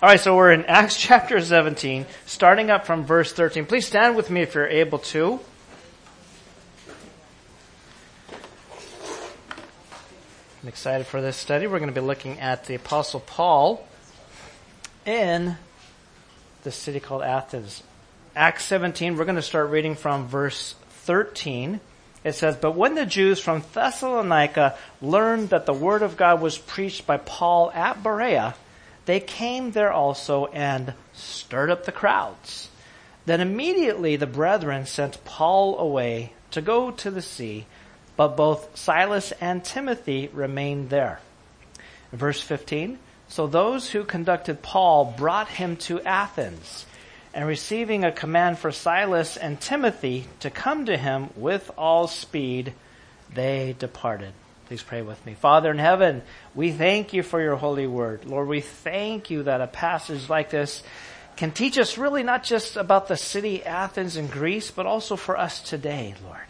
All right, so we're in Acts chapter 17, starting up from verse 13. Please stand with me if you're able to. I'm excited for this study. We're going to be looking at the Apostle Paul in the city called Athens. Acts 17, we're going to start reading from verse 13. It says, "But when the Jews from Thessalonica learned that the word of God was preached by Paul at Berea, they came there also and stirred up the crowds. Then immediately the brethren sent Paul away to go to the sea, but both Silas and Timothy remained there." Verse 15, "So those who conducted Paul brought him to Athens, and receiving a command for Silas and Timothy to come to him with all speed, they departed." Please pray with me. Father in heaven, we thank you for your holy word. Lord, we thank you that a passage like this can teach us really not just about the city Athens in Greece, but also for us today, Lord.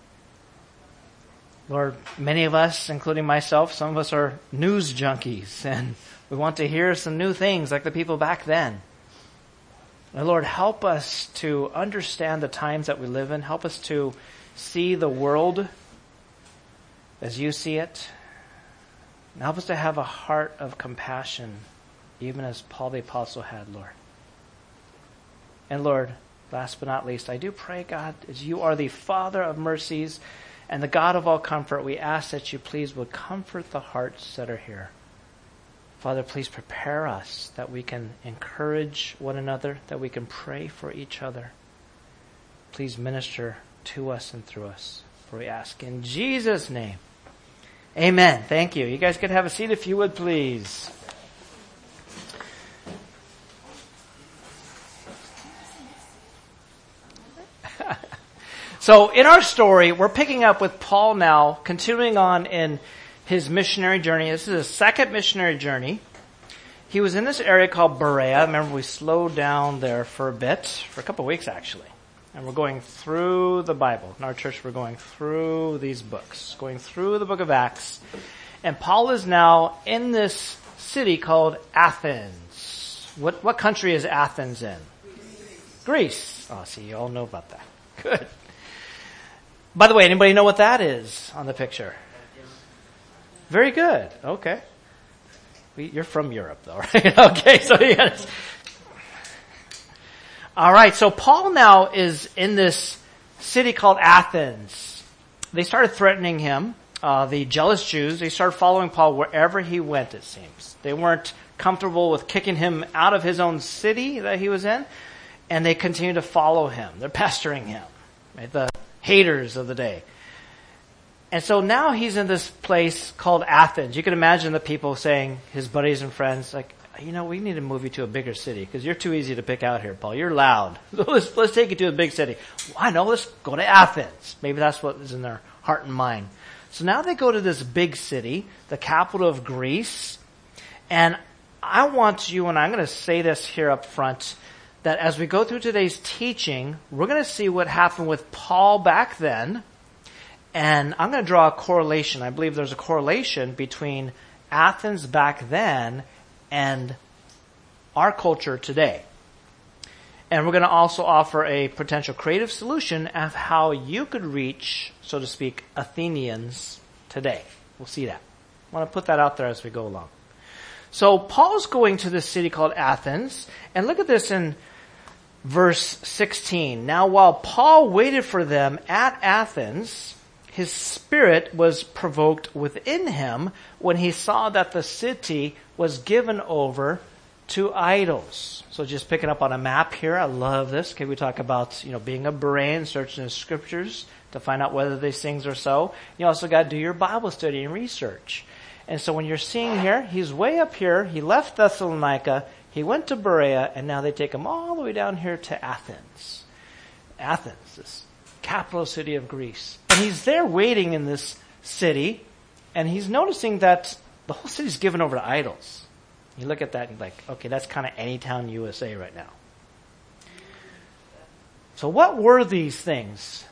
Lord, many of us, including myself, some of us are news junkies, and we want to hear some new things like the people back then. And Lord, help us to understand the times that we live in. Help us to see the world as you see it. And help us to have a heart of compassion, even as Paul the Apostle had, Lord. And Lord, last but not least, I do pray, God, as you are the Father of mercies and the God of all comfort, we ask that you please would comfort the hearts that are here. Father, please prepare us that we can encourage one another, that we can pray for each other. Please minister to us and through us. For we ask in Jesus' name. Amen. Thank you. You guys could have a seat if you would, please. So in our story, we're picking up with Paul now, continuing on in his missionary journey. This is his second missionary journey. He was in this area called Berea. Remember, we slowed down there for a bit, for a couple of weeks actually. And we're going through the Bible. In our church, we're going through these books, going through the book of Acts. And Paul is now in this city called Athens. What country is Athens in? Greece. Oh, see, you all know about that. Good. By the way, anybody know what that is on the picture? Very good. Okay. You're from Europe, though, right? Okay, so you got all right, so Paul now is in this city called Athens. They started threatening him. The jealous Jews, they started following Paul wherever he went, it seems. They weren't comfortable with kicking him out of his own city that he was in, and they continued to follow him. They're pestering him, right? The haters of the day. And so now he's in this place called Athens. You can imagine the people saying, his buddies and friends, like, you know, we need to move you to a bigger city because you're too easy to pick out here, Paul. You're loud. So let's take you to a big city. Well, I know, let's go to Athens. Maybe that's what is in their heart and mind. So now they go to this big city, the capital of Greece. And I want you, and I'm going to say this here up front, that as we go through today's teaching, we're going to see what happened with Paul back then. And I'm going to draw a correlation. I believe there's a correlation between Athens back then and our culture today. And we're going to also offer a potential creative solution of how you could reach, so to speak, Athenians today. We'll see that. I want to put that out there as we go along. So Paul's going to this city called Athens, and look at this in verse 16. "Now while Paul waited for them at Athens, his spirit was provoked within him when he saw that the city was given over to idols." So just picking up on a map here, I love this. Okay, we talk about, being a Berean, searching the scriptures to find out whether these things are so. You also got to do your Bible study and research. And so when you're seeing here, he's way up here. He left Thessalonica. He went to Berea, and now they take him all the way down here to Athens. Athens, this capital city of Greece. And he's there waiting in this city, and he's noticing that the whole city's given over to idols. You look at that and you're like, okay, that's kind of Anytown, USA right now. So what were these things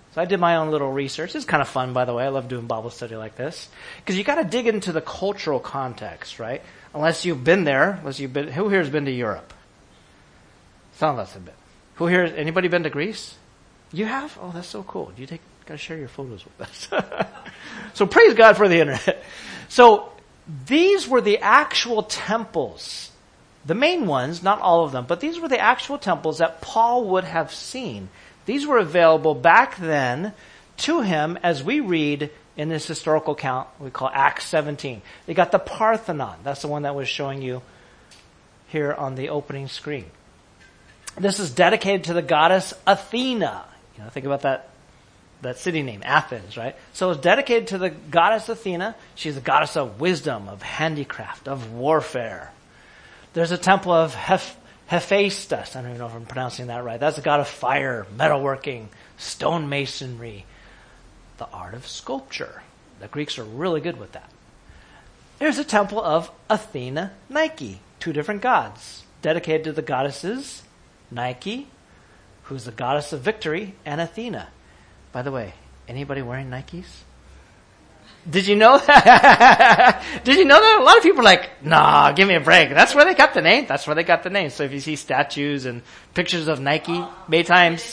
So I did my own little research. It's kind of fun, by the way. I love doing Bible study like this. Because you got to dig into the cultural context, right? Unless you've been there. Who here has been to Europe? Some of us have been. Who here, anybody been to Greece? You have? Oh, that's so cool. You got to share your photos with us. So praise God for the internet. So these were the actual temples. The main ones, not all of them, but these were the actual temples that Paul would have seen. These were available back then to him as we read in this historical account we call Acts 17. They got the Parthenon. That's the one that was showing you here on the opening screen. This is dedicated to the goddess Athena. Think about that city name, Athens, right? So it's dedicated to the goddess Athena. She's the goddess of wisdom, of handicraft, of warfare. There's a temple of Hephaestus. I don't even know if I'm pronouncing that right. That's the god of fire, metalworking, stonemasonry, the art of sculpture. The Greeks are really good with that. There's a temple of Athena Nike, two different gods, dedicated to the goddesses Nike, who's the goddess of victory, and Athena. By the way, anybody wearing Nikes? Did you know that? Did you know that? A lot of people are like, nah, give me a break. That's where they got the name. That's where they got the name. So if you see statues and pictures of Nike, many times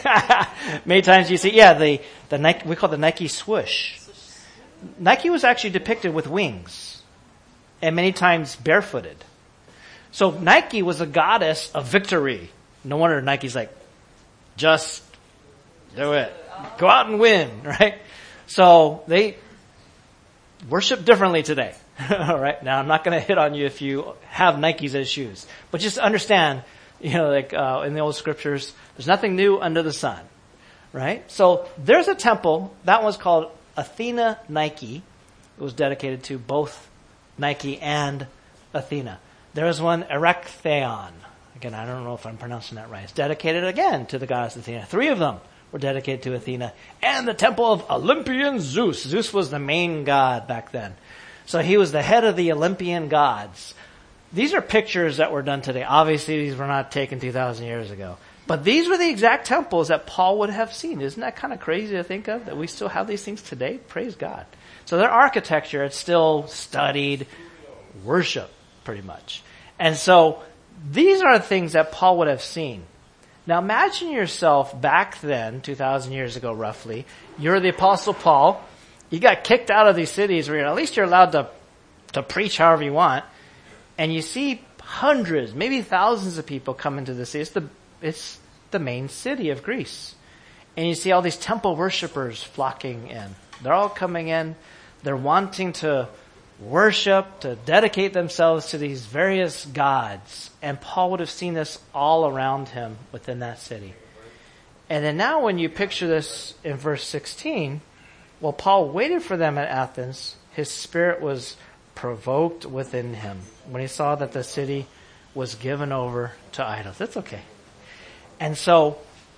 you see, the Nike, we call the Nike swoosh. Nike was actually depicted with wings and many times barefooted. So Nike was a goddess of victory. No wonder Nike's like, just do it. Go out and win, right? So they worship differently today. All right. Now I'm not going to hit on you if you have Nikes as shoes, but just understand, in the old scriptures, there's nothing new under the sun, right? So there's a temple that was called Athena Nike. It was dedicated to both Nike and Athena. There was one Erechtheion. Again, I don't know if I'm pronouncing that right. It's dedicated again to the goddess Athena. 3 of them were dedicated to Athena. And the temple of Olympian Zeus. Zeus was the main god back then. So he was the head of the Olympian gods. These are pictures that were done today. Obviously, these were not taken 2,000 years ago. But these were the exact temples that Paul would have seen. Isn't that kind of crazy to think of, that we still have these things today? Praise God. So their architecture, it's still studied, worship, pretty much. And so these are things that Paul would have seen. Now imagine yourself back then, 2,000 years ago roughly, you're the Apostle Paul, you got kicked out of these cities where at least you're allowed to preach however you want, and you see hundreds, maybe thousands of people come into the city. It's the main city of Greece. And you see all these temple worshipers flocking in. They're all coming in, they're wanting to worship, to dedicate themselves to these various gods. And Paul would have seen this all around him within that city. And then now when you picture this in verse 16, while Paul waited for them at Athens, his spirit was provoked within him when he saw that the city was given over to idols. That's okay. And so,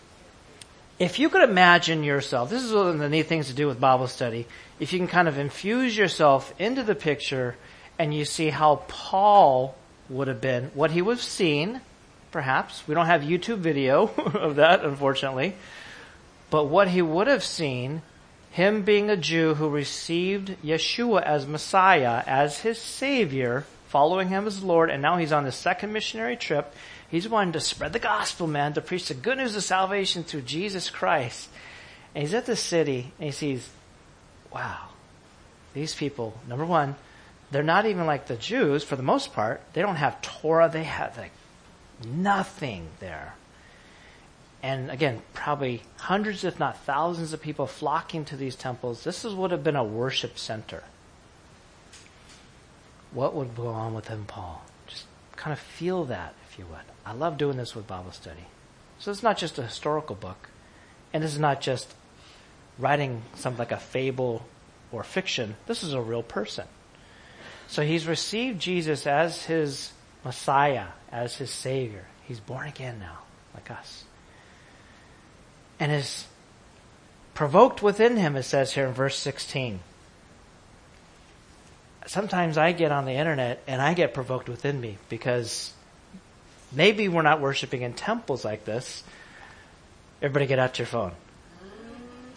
if you could imagine yourself, this is one of the neat things to do with Bible study, if you can kind of infuse yourself into the picture and you see how Paul would have been, what he would have seen, perhaps. We don't have YouTube video of that, unfortunately. But what he would have seen, him being a Jew who received Yeshua as Messiah, as his Savior, following him as Lord, and now he's on his second missionary trip. He's wanting to spread the gospel, man, to preach the good news of salvation through Jesus Christ. And he's at the city, and he sees, wow, these people, number one, they're not even like the Jews for the most part. They don't have Torah. They have nothing there. And again, probably hundreds, if not thousands of people flocking to these temples. This would have been a worship center. What would go on within Paul? Just kind of feel that, if you would. I love doing this with Bible study. So it's not just a historical book. And this is not just writing something like a fable or fiction. This is a real person. So he's received Jesus as his Messiah, as his Savior. He's born again now, like us. And is provoked within him, it says here in verse 16. Sometimes I get on the internet and I get provoked within me because maybe we're not worshiping in temples like this. Everybody get out your phone.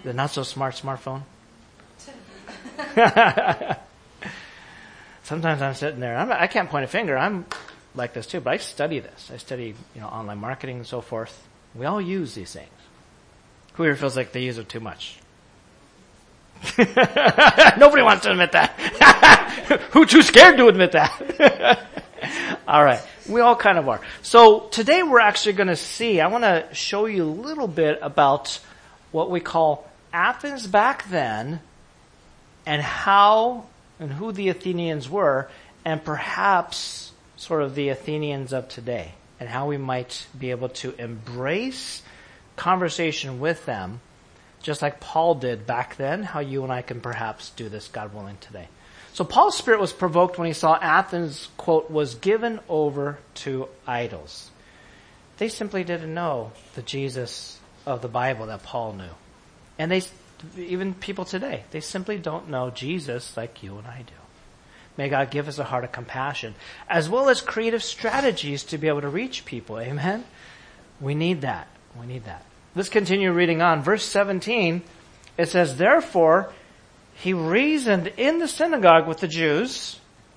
The not so smart smartphone. Sometimes I'm sitting there. I can't point a finger. I'm like this too, but I study this. I study, online marketing and so forth. We all use these things. Who here feels like they use it too much? Nobody wants to admit that. Who's too scared to admit that? All right. We all kind of are. So today we're actually going to see, I want to show you a little bit about what we call Athens back then and how and who the Athenians were, and perhaps sort of the Athenians of today, and how we might be able to embrace conversation with them, just like Paul did back then, how you and I can perhaps do this, God willing, today. So Paul's spirit was provoked when he saw Athens, quote, was given over to idols. They simply didn't know the Jesus of the Bible that Paul knew. And even people today, they simply don't know Jesus like you and I do. May God give us a heart of compassion, as well as creative strategies to be able to reach people. Amen? We need that. We need that. Let's continue reading on. Verse 17, it says, therefore, he reasoned in the synagogue with the Jews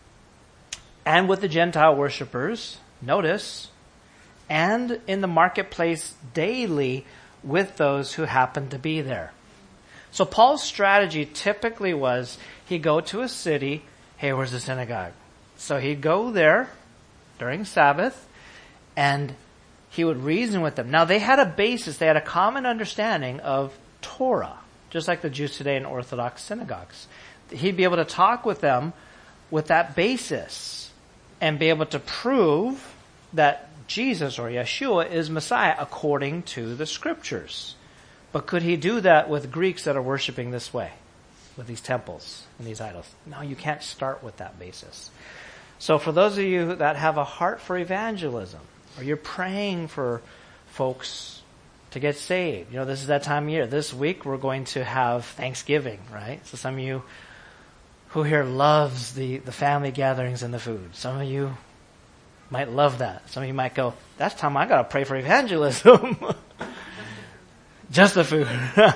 and with the Gentile worshippers, notice, and in the marketplace daily with those who happened to be there. So Paul's strategy typically was he'd go to a city, hey, where's the synagogue? So he'd go there during Sabbath and he would reason with them. Now they had a basis, they had a common understanding of Torah, just like the Jews today in Orthodox synagogues. He'd be able to talk with them with that basis and be able to prove that Jesus or Yeshua is Messiah according to the scriptures. But could he do that with Greeks that are worshiping this way, with these temples and these idols? No, you can't start with that basis. So for those of you that have a heart for evangelism, or you're praying for folks to get saved, this is that time of year. This week we're going to have Thanksgiving, right? So some of you who here loves the family gatherings and the food. Some of you might love that. Some of you might go, that's time I got to pray for evangelism. Just the food.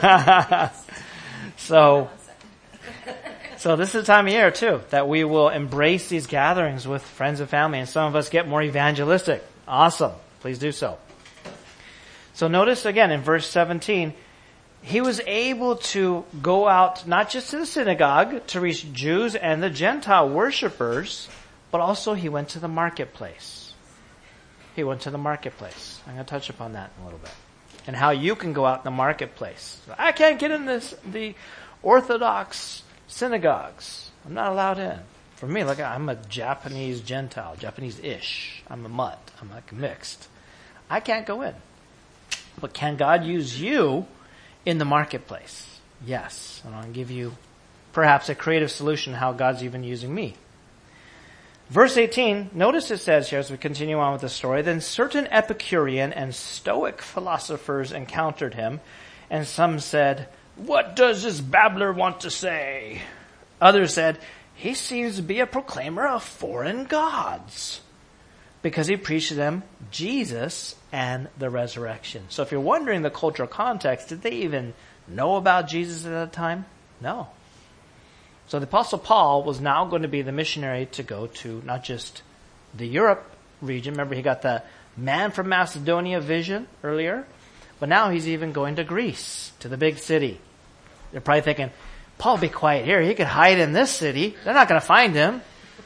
So this is the time of year too, that we will embrace these gatherings with friends and family, and some of us get more evangelistic. Awesome. Please do so. So notice again in verse 17, he was able to go out not just to the synagogue to reach Jews and the Gentile worshipers, but also he went to the marketplace. He went to the marketplace. I'm going to touch upon that in a little bit. And how you can go out in the marketplace. I can't get in the Orthodox synagogues. I'm not allowed in. For me, look, I'm a Japanese Gentile, Japanese-ish. I'm a mutt. I'm like mixed. I can't go in. But can God use you in the marketplace? Yes. And I'll give you perhaps a creative solution how God's even using me. Verse 18, notice it says here as we continue on with the story, then certain Epicurean and Stoic philosophers encountered him, and some said, what does this babbler want to say? Others said, he seems to be a proclaimer of foreign gods, because he preached to them Jesus and the resurrection. So if you're wondering the cultural context, did they even know about Jesus at that time? No. So the Apostle Paul was now going to be the missionary to go to not just the Europe region. Remember, he got the man from Macedonia vision earlier. But now he's even going to Greece, to the big city. They're probably thinking, Paul, be quiet here. He could hide in this city. They're not going to find him.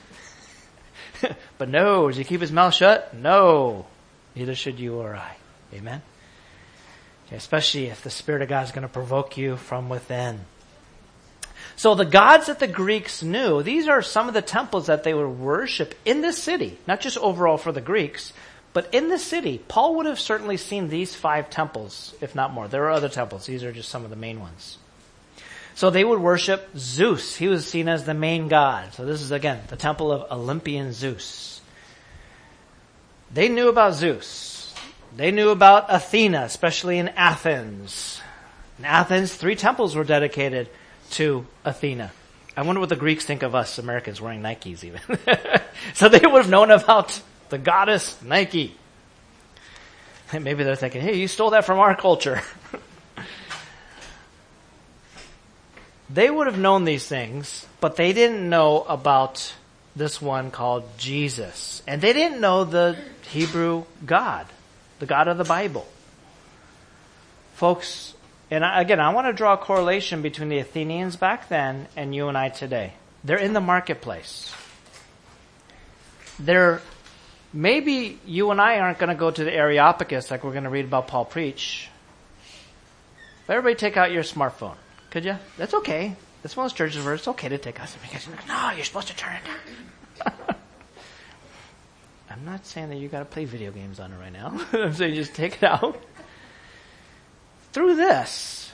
But no, does he keep his mouth shut? No. Neither should you or I. Amen? Okay, especially if the Spirit of God is going to provoke you from within. So the gods that the Greeks knew, these are some of the temples that they would worship in this city. Not just overall for the Greeks, but in the city. Paul would have certainly seen these 5 temples, if not more. There are other temples. These are just some of the main ones. So they would worship Zeus. He was seen as the main god. So this is, again, the temple of Olympian Zeus. They knew about Zeus. They knew about Athena, especially in Athens. In Athens, 3 temples were dedicated to Athena. I wonder what the Greeks think of us Americans wearing Nikes even. So they would have known about the goddess Nike. And maybe they're thinking, hey, you stole that from our culture. They would have known these things, but they didn't know about this one called Jesus. And they didn't know the Hebrew God, the God of the Bible. Folks, and again, I want to draw a correlation between the Athenians back then and you and I today. They're in the marketplace. Maybe you and I aren't going to go to the Areopagus like we're going to read about Paul preach. But everybody take out your smartphone. Could you? That's okay. That's one of those churches where it's okay to take out something. No, you're supposed to turn it down. I'm not saying that you got to play video games on it right now. I'm saying just take it out. Through this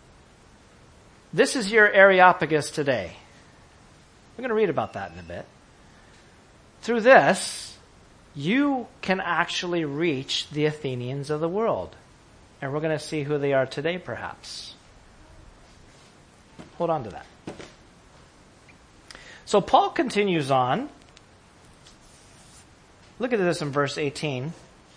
is your Areopagus today. We're going to read about that in a bit. Through this, you can actually reach the Athenians of the world. And we're going to see who they are today, perhaps. Hold on to that. So Paul continues on. Look at this in verse 18.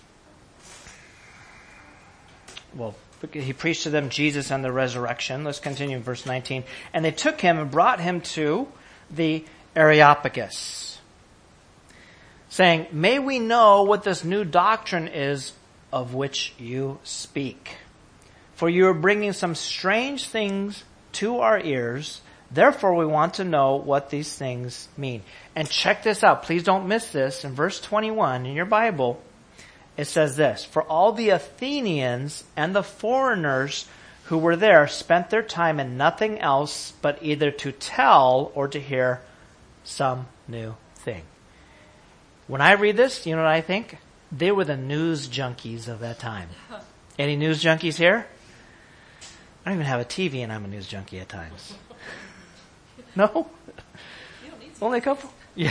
Well, he preached to them Jesus and the resurrection. Let's continue in verse 19. And they took him and brought him to the Areopagus, saying, "May we know what this new doctrine is of which you speak. For you are bringing some strange things to our ears. Therefore we want to know what these things mean." And check this out. Please don't miss this. In verse 21 in your Bible, it says this: "For all the Athenians and the foreigners who were there spent their time in nothing else but either to tell or to hear some new thing." When I read this, you know what I think? They were the news junkies of that time. Any news junkies here? I don't even have a TV and I'm a news junkie at times. No? Only a couple? Yeah.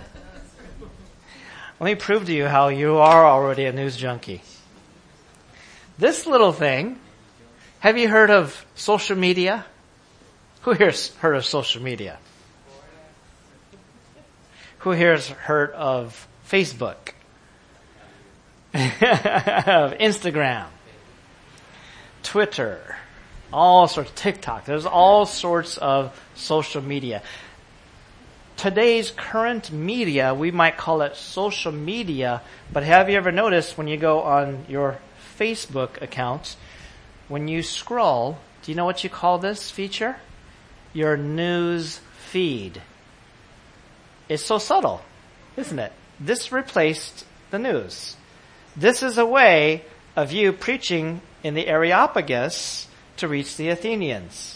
Let me prove to you how you are already a news junkie. This little thing, have you heard of social media? Who here's heard of social media? Who here's heard of Facebook? Of Instagram? Twitter? All sorts of TikTok. There's all sorts of social media. Today's current media, we might call it social media, but have you ever noticed when you go on your Facebook account, when you scroll, do you know what you call this feature? Your news feed. It's so subtle, isn't it? This replaced the news. This is a way of you preaching in the Areopagus to reach the Athenians.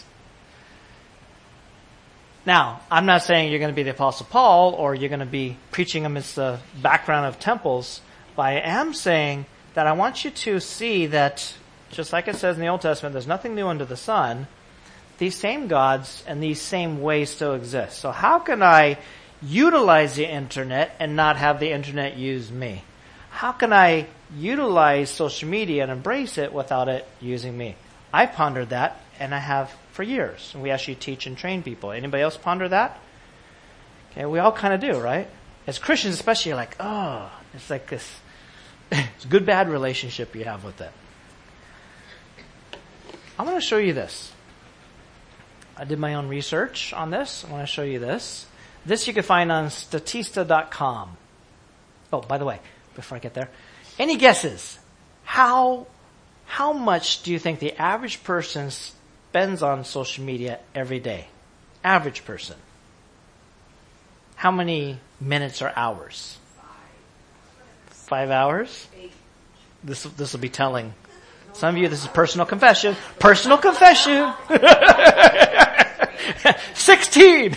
Now, I'm not saying you're going to be the Apostle Paul or you're going to be preaching amidst the background of temples, but I am saying that I want you to see that, just like it says in the Old Testament, there's nothing new under the sun. These same gods and these same ways still exist. So how can I utilize the internet and not have the internet use me? How can I utilize social media and embrace it without it using me? I pondered that, and I have for years. And we actually teach and train people. Anybody else ponder that? Okay, we all kind of do, right? As Christians especially, you're like, oh, it's like this it's a good-bad relationship you have with it. I'm going to show you this. I did my own research on this. I want to show you this. This you can find on Statista.com. Oh, by the way, before I get there, any guesses? How much do you think the average person spends on social media every day? Average person. How many minutes or hours? 5 hours? This will be telling. Some of you, this is personal confession. Personal confession. 16.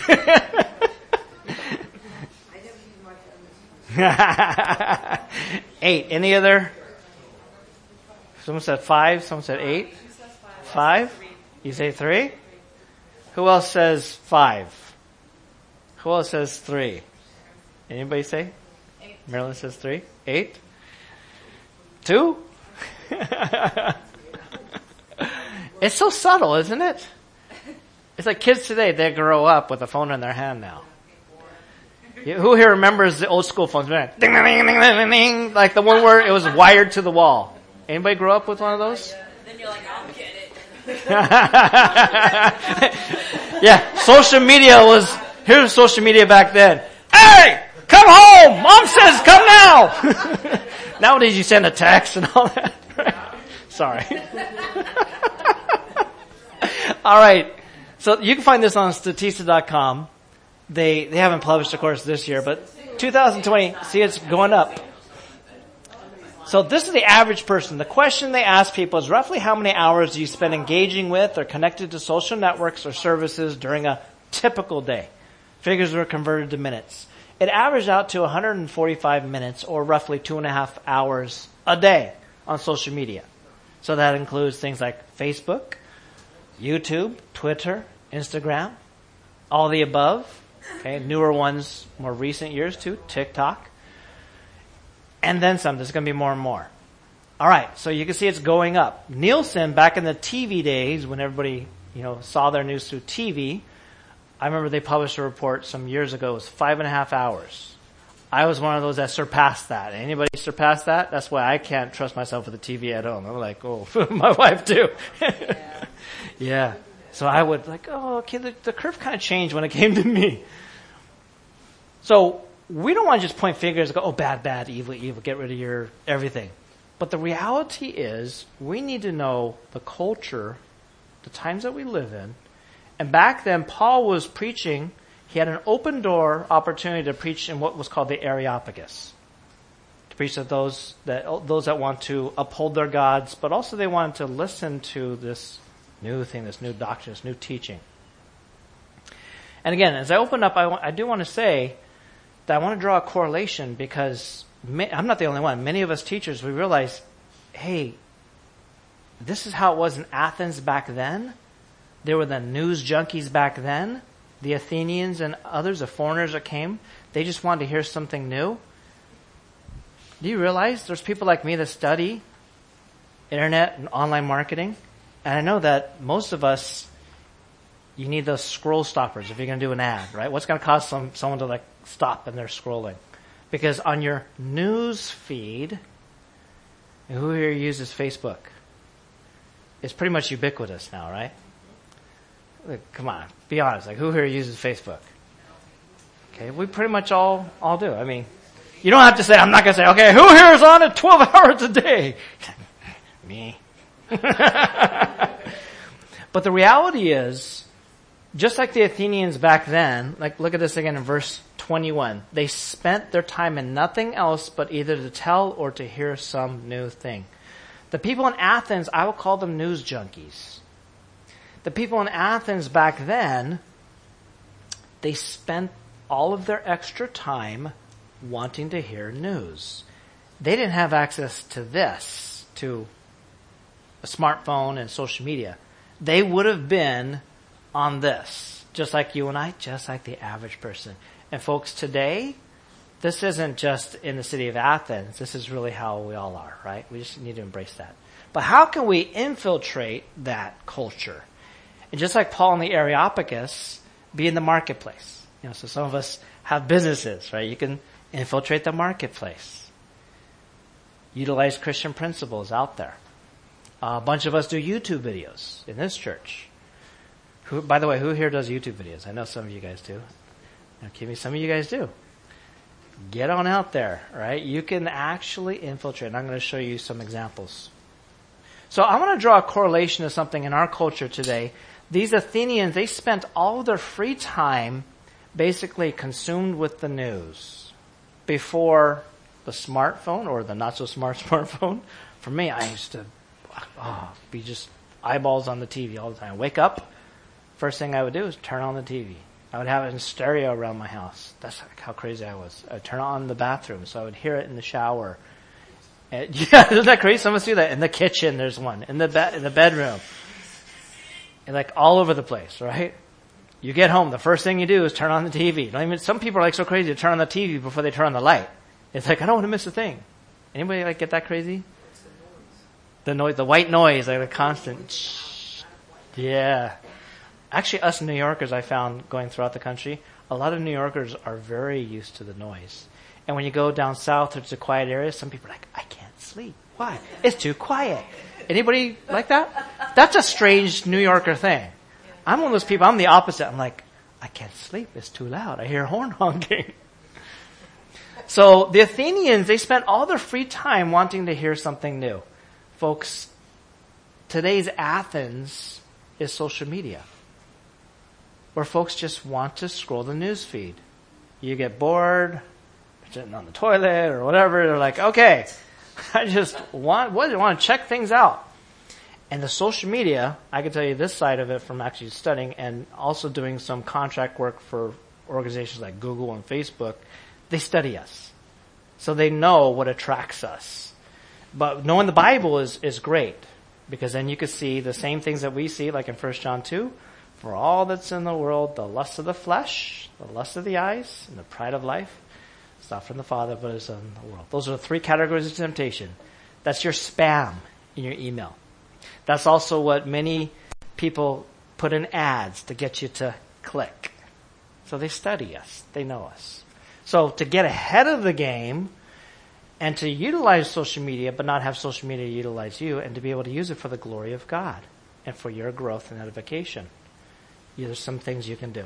8. Any other? Someone said 5. Someone said 8. 5. You say 3. Who else says 5? Who else says 3? Anybody say? 8. Marilyn says 3. 8. 2. It's so subtle, isn't it? It's like kids today, they grow up with a phone in their hand now. Who here remembers the old school phones? Ding, ding, ding, ding, ding, ding, like the one where it was wired to the wall. Anybody grow up with one of those? Then you're like, I'll get it. Yeah, social media here's social media back then. Hey, come home! Mom says come now! Nowadays you send a text and all that. Sorry. All right. So you can find this on Statista.com. They haven't published, of course, this year, but 2020, see, it's going up. So this is the average person. The question they ask people is roughly how many hours do you spend engaging with or connected to social networks or services during a typical day? Figures were converted to minutes. It averaged out to 145 minutes or roughly 2.5 hours a day on social media. So that includes things like Facebook, YouTube, Twitter, Instagram, all the above. Okay, newer ones, more recent years too, TikTok. And then some. There's going to be more and more. All right, so you can see it's going up. Nielsen, back in the TV days when everybody, saw their news through TV, I remember they published a report some years ago. It was 5.5 hours. I was one of those that surpassed that. Anybody surpass that? That's why I can't trust myself with a TV at home. I'm like, oh, my wife too. Yeah. So I would okay, the curve kind of changed when it came to me. So we don't want to just point fingers and go, oh, bad, bad, evil, evil, get rid of your everything. But the reality is we need to know the culture, the times that we live in. And back then, Paul was preaching. He had an open door opportunity to preach in what was called the Areopagus. To preach to those that want to uphold their gods, but also they wanted to listen to this new thing, this new doctrine, this new teaching. And again, as I open up, I do want to say that I want to draw a correlation because I'm not the only one. Many of us teachers, we realize, hey, this is how it was in Athens back then. There were the news junkies back then. The Athenians and others, the foreigners that came, they just wanted to hear something new. Do you realize there's people like me that study internet and online marketing? And I know that most of us, you need those scroll stoppers if you're going to do an ad, right? What's going to cause someone to stop and they're scrolling? Because on your news feed, who here uses Facebook? It's pretty much ubiquitous now, right? Come on, be honest. Who here uses Facebook? Okay, we pretty much all do. I mean, you don't have to say, I'm not going to say, okay, who here is on it 12 hours a day? Me. But the reality is, just like the Athenians back then, look at this again in verse 21. They spent their time in nothing else but either to tell or to hear some new thing. The people in Athens, I will call them news junkies. The people in Athens back then, they spent all of their extra time wanting to hear news. They didn't have access to this, to a smartphone and social media. They would have been on this, just like you and I, just like the average person. And folks, today, this isn't just in the city of Athens. This is really how we all are, right? We just need to embrace that. But how can we infiltrate that culture? And just like Paul in the Areopagus, be in the marketplace. So some of us have businesses, right? You can infiltrate the marketplace. Utilize Christian principles out there. A bunch of us do YouTube videos in this church. By the way, who here does YouTube videos? I know some of you guys do. Okay, some of you guys do. Get on out there, right? You can actually infiltrate. And I'm going to show you some examples. So I want to draw a correlation to something in our culture today. These Athenians, they spent all of their free time basically consumed with the news before the smartphone or the not so smart smartphone. For me, I used to be just eyeballs on the TV all the time. Wake up, first thing I would do is turn on the TV. I would have it in stereo around my house. That's how crazy I was. I'd turn on the bathroom so I would hear it in the shower. And, isn't that crazy? Some of us do that. In the kitchen, there's one. In the bedroom. And all over the place, right? You get home, the first thing you do is turn on the TV. Some people are so crazy to turn on the TV before they turn on the light. It's I don't want to miss a thing. Anybody get that crazy? The noise, the white noise, the constant. Yeah. Actually, us New Yorkers, I found going throughout the country, a lot of New Yorkers are very used to the noise. And when you go down south, it's a quiet area. Some people are I can't sleep. Why? It's too quiet. Anybody like that? That's a strange New Yorker thing. I'm one of those people, I'm the opposite. I'm like, I can't sleep. It's too loud. I hear horn honking. So the Athenians, they spent all their free time wanting to hear something new. Folks, today's Athens is social media, where folks just want to scroll the news feed. You get bored, sitting on the toilet or whatever, they're like, okay, I just want to check things out. And the social media, I can tell you this side of it from actually studying and also doing some contract work for organizations like Google and Facebook, they study us. So they know what attracts us. But knowing the Bible is great, because then you can see the same things that we see, like in 1 John 2, for all that's in the world, the lust of the flesh, the lust of the eyes, and the pride of life, it's not from the Father, but it's in the world. Those are the three categories of temptation. That's your spam in your email. That's also what many people put in ads to get you to click. So they study us. They know us. So to get ahead of the game and to utilize social media, but not have social media utilize you, and to be able to use it for the glory of God and for your growth and edification, there's some things you can do.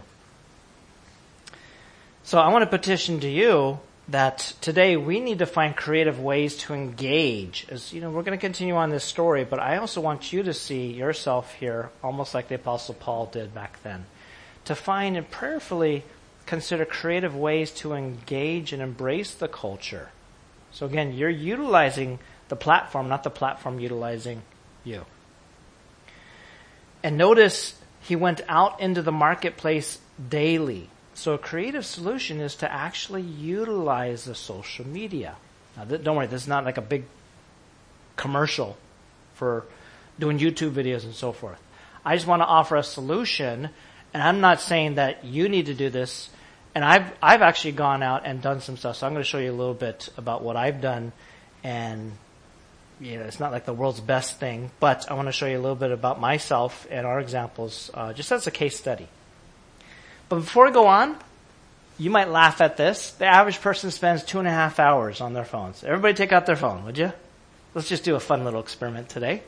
So I want to petition to you that today we need to find creative ways to engage. As you know, we're going to continue on this story, but I also want you to see yourself here, almost like the Apostle Paul did back then, to find and prayerfully consider creative ways to engage and embrace the culture. So again, you're utilizing the platform, not the platform utilizing you. And notice he went out into the marketplace daily. So a creative solution is to actually utilize the social media. Now, don't worry, this is not like a big commercial for doing YouTube videos and so forth. I just want to offer a solution, and I'm not saying that you need to do this. And I've actually gone out and done some stuff. So I'm going to show you a little bit about what I've done. And it's not like the world's best thing, but I want to show you a little bit about myself and our examples, just as a case study. But before we go on, you might laugh at this. The average person spends 2.5 hours on their phones. Everybody take out their phone, would you? Let's just do a fun little experiment today.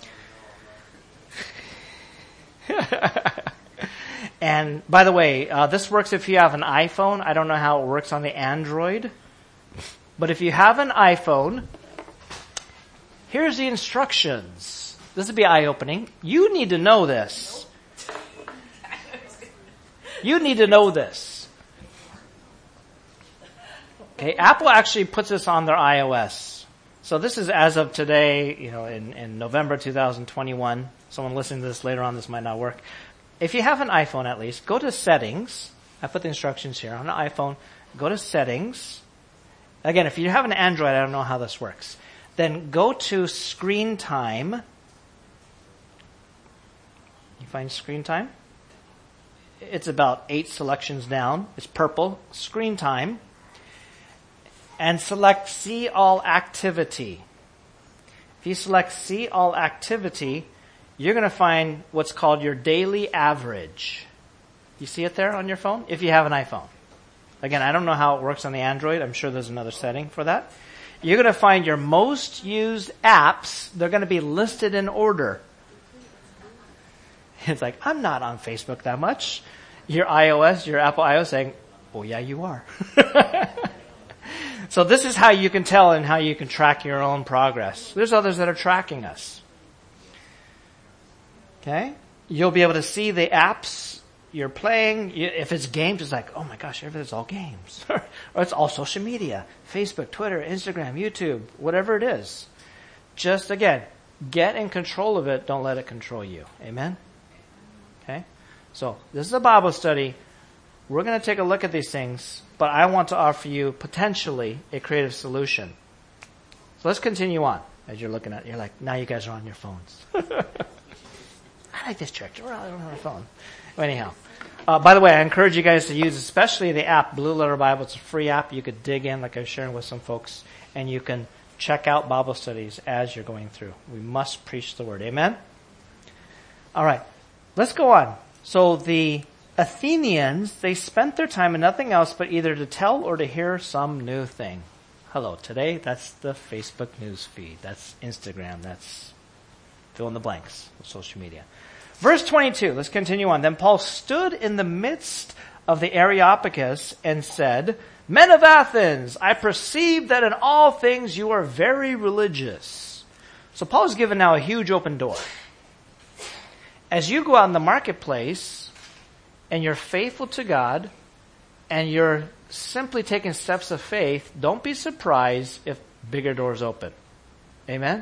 And by the way, this works if you have an iPhone. I don't know how it works on the Android. But if you have an iPhone, here's the instructions. This will be eye-opening. You need to know this. You need to know this. Okay, Apple actually puts this on their iOS. So this is as of today, in November 2021. Someone listening to this later on, this might not work. If you have an iPhone at least, go to Settings. I put the instructions here. On an iPhone, go to Settings. Again, if you have an Android, I don't know how this works. Then go to Screen Time. You find Screen Time? It's about 8 selections down. It's purple. Screen Time. And select See All Activity. If you select See All Activity, you're going to find what's called your daily average. You see it there on your phone? If you have an iPhone. Again, I don't know how it works on the Android. I'm sure there's another setting for that. You're going to find your most used apps. They're going to be listed in order. It's like, I'm not on Facebook that much. Your Apple iOS saying, oh yeah, you are. So this is how you can tell and how you can track your own progress. There's others that are tracking us. Okay? You'll be able to see the apps you're playing. If it's games, it's like, oh my gosh, everything's all games. Or it's all social media. Facebook, Twitter, Instagram, YouTube, whatever it is. Just, again, get in control of it. Don't let it control you. Amen? Okay? So, this is a Bible study. We're going to take a look at these things, but I want to offer you potentially a creative solution. So let's continue on as you're looking at it. You're like, now you guys are on your phones. I like this church. We're all on our phone. Anyhow, by the way, I encourage you guys to use especially the app, Blue Letter Bible. It's a free app. You could dig in, like I was sharing with some folks, and you can check out Bible studies as you're going through. We must preach the word. Amen? All right. Let's go on. So the Athenians, they spent their time in nothing else but either to tell or to hear some new thing. Hello. Today, that's the Facebook news feed. That's Instagram. That's fill in the blanks of social media. Verse 22, let's continue on. Then Paul stood in the midst of the Areopagus and said, Men of Athens, I perceive that in all things you are very religious. So Paul's given now a huge open door. As you go out in the marketplace and you're faithful to God and you're simply taking steps of faith, don't be surprised if bigger doors open. Amen?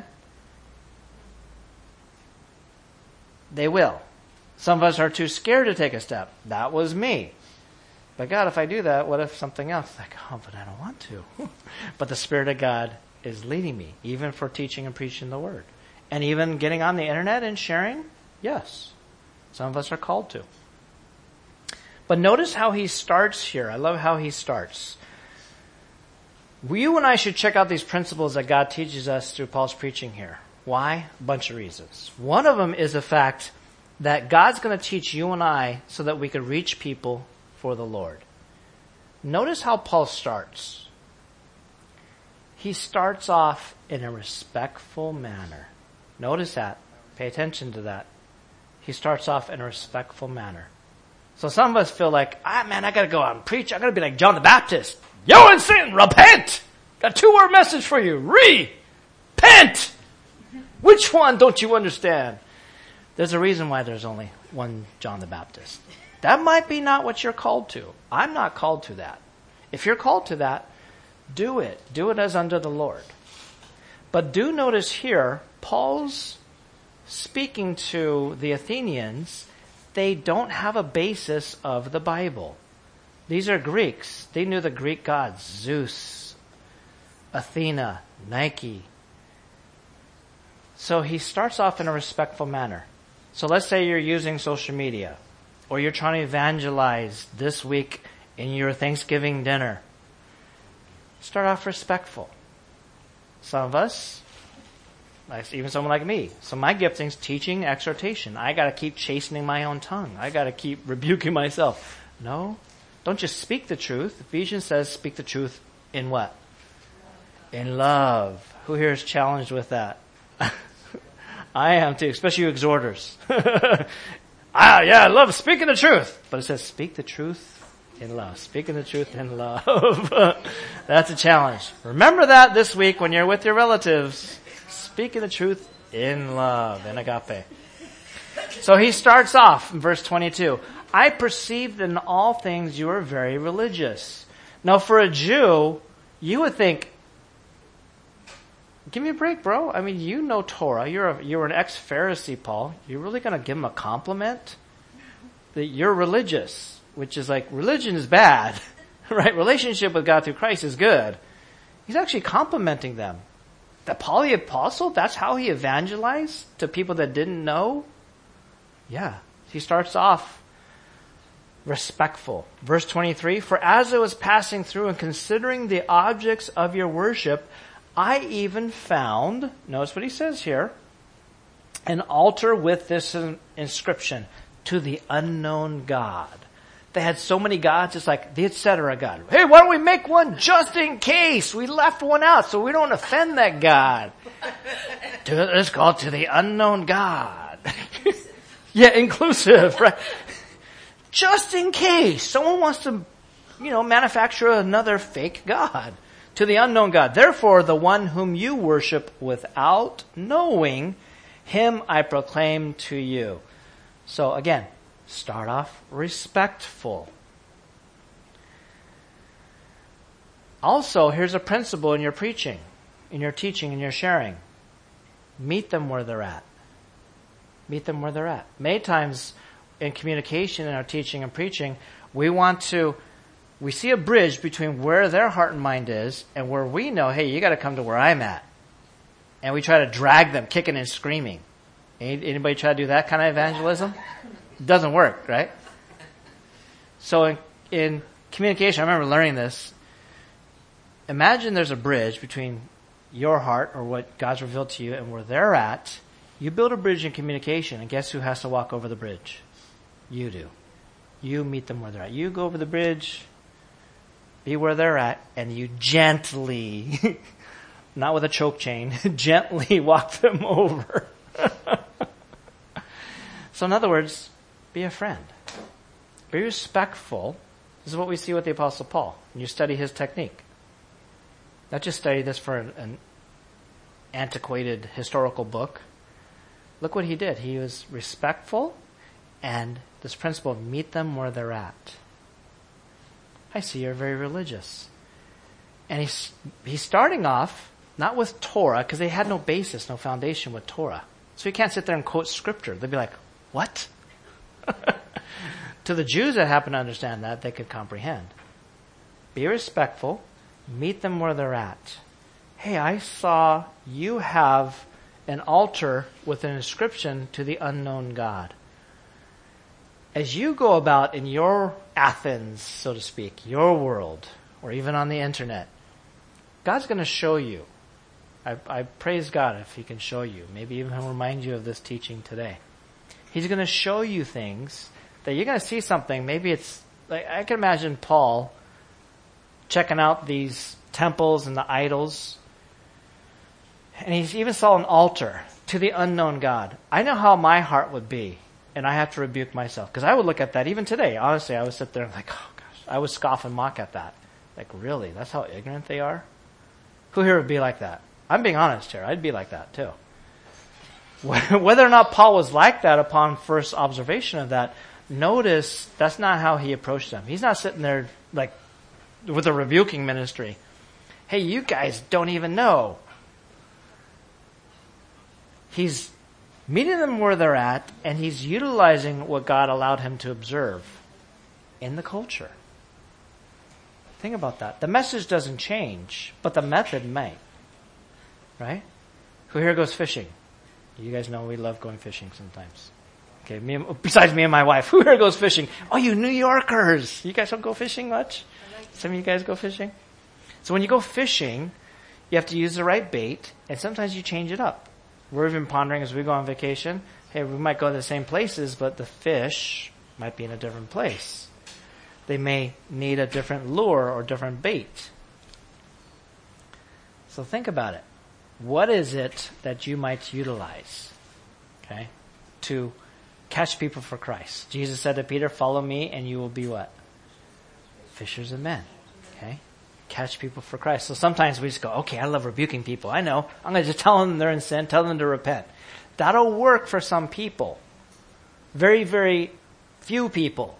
They will. Some of us are too scared to take a step. That was me. But God, if I do that, what if something else? Like, oh, but I don't want to. But the Spirit of God is leading me, even for teaching and preaching the Word. And even getting on the internet and sharing, yes. Some of us are called to. But notice how he starts here. I love how he starts. You and I should check out these principles that God teaches us through Paul's preaching here. Why? A bunch of reasons. One of them is the fact that God's going to teach you and I so that we could reach people for the Lord. Notice how Paul starts. He starts off in a respectful manner. Notice that. Pay attention to that. He starts off in a respectful manner. So some of us feel like, man, I got to go out and preach. I got to be like John the Baptist. Yo, and sin, repent. Got a 2-word message for you. Repent. Which one don't you understand? There's a reason why there's only one John the Baptist. That might be not what you're called to. I'm not called to that. If you're called to that, do it. Do it as under the Lord. But do notice here, Paul's speaking to the Athenians. They don't have a basis of the Bible. These are Greeks. They knew the Greek gods, Zeus, Athena, Nike. So he starts off in a respectful manner. So let's say you're using social media, or you're trying to evangelize this week in your Thanksgiving dinner. Start off respectful. Some of us, even someone like me, so my gifting's teaching, exhortation. I got to keep chastening my own tongue. I got to keep rebuking myself. No, don't just speak the truth. Ephesians says speak the truth in what? In love. Who here is challenged with that? I am too, especially you exhorters. I love speaking the truth. But it says speak the truth in love. Speaking the truth in love. That's a challenge. Remember that this week when you're with your relatives. Speaking the truth in love, in agape. So he starts off in verse 22. I perceive that in all things you are very religious. Now for a Jew, you would think, give me a break, bro. I mean, you know Torah. You're an ex-Pharisee, Paul. You're really going to give him a compliment? That you're religious, which is like, religion is bad, right? Relationship with God through Christ is good. He's actually complimenting them. That Paul the Apostle, that's how he evangelized to people that didn't know? Yeah. He starts off respectful. Verse 23, for as I was passing through and considering the objects of your worship, I even found, notice what he says here, an altar with this inscription, to the unknown God. They had so many gods, it's like the etc. God. Hey, why don't we make one just in case? We left one out so we don't offend that God. Let's call it to the unknown God. Yeah, inclusive, right? Just in case someone wants to, manufacture another fake God. To the unknown God. Therefore, the one whom you worship without knowing, him I proclaim to you. So again, start off respectful. Also, here's a principle in your preaching, in your teaching, in your sharing. Meet them where they're at. Meet them where they're at. Many times in communication, in our teaching and preaching, we see a bridge between where their heart and mind is and where we know, hey, you got to come to where I'm at. And we try to drag them kicking and screaming. Anybody try to do that kind of evangelism? It doesn't work, right? So in communication, I remember learning this. Imagine there's a bridge between your heart or what God's revealed to you and where they're at. You build a bridge in communication, and guess who has to walk over the bridge? You do. You meet them where they're at. You go over the bridge, be where they're at, and you gently, not with a choke chain, gently walk them over. So in other words, be a friend. Be respectful. This is what we see with the Apostle Paul. When you study his technique. Not just study this for an antiquated historical book. Look what he did. He was respectful, and this principle of meet them where they're at. I see you're very religious. And he's starting off not with Torah, because they had no basis, no foundation with Torah. So you can't sit there and quote scripture. They'd be like, what? To the Jews that happen to understand that, they could comprehend. Be respectful. Meet them where they're at. Hey, I saw you have an altar with an inscription to the unknown God. As you go about in your Athens, so to speak, your world, or even on the internet, God's going to show you. I praise God if he can show you. Maybe even he'll remind you of this teaching today. He's going to show you things that you're going to see something. Maybe it's, like, I can imagine Paul checking out these temples and the idols. And he even saw an altar to the unknown God. I know how my heart would be. And I have to rebuke myself. Because I would look at that even today. Honestly, I would sit there and like, oh gosh. I would scoff and mock at that. Like, really? That's how ignorant they are? Who here would be like that? I'm being honest here. I'd be like that too. Whether or not Paul was like that upon first observation of that, notice that's not how he approached them. He's not sitting there like with a rebuking ministry. Hey, you guys don't even know. He's meeting them where they're at, and he's utilizing what God allowed him to observe in the culture. Think about that. The message doesn't change, but the method may. Right? Who here goes fishing? You guys know we love going fishing sometimes. Okay, besides me and my wife, who here goes fishing? Oh, you New Yorkers! You guys don't go fishing much? Some of you guys go fishing? So when you go fishing, you have to use the right bait, and sometimes you change it up. We're even pondering as we go on vacation, hey, we might go to the same places, but the fish might be in a different place. They may need a different lure or different bait. So think about it. What is it that you might utilize, okay, to catch people for Christ? Jesus said to Peter, follow me and you will be what? Fishers of men, okay? Catch people for Christ. So sometimes we just go, okay, I love rebuking people. I know. I'm going to just tell them they're in sin, tell them to repent. That'll work for some people. Very, very few people.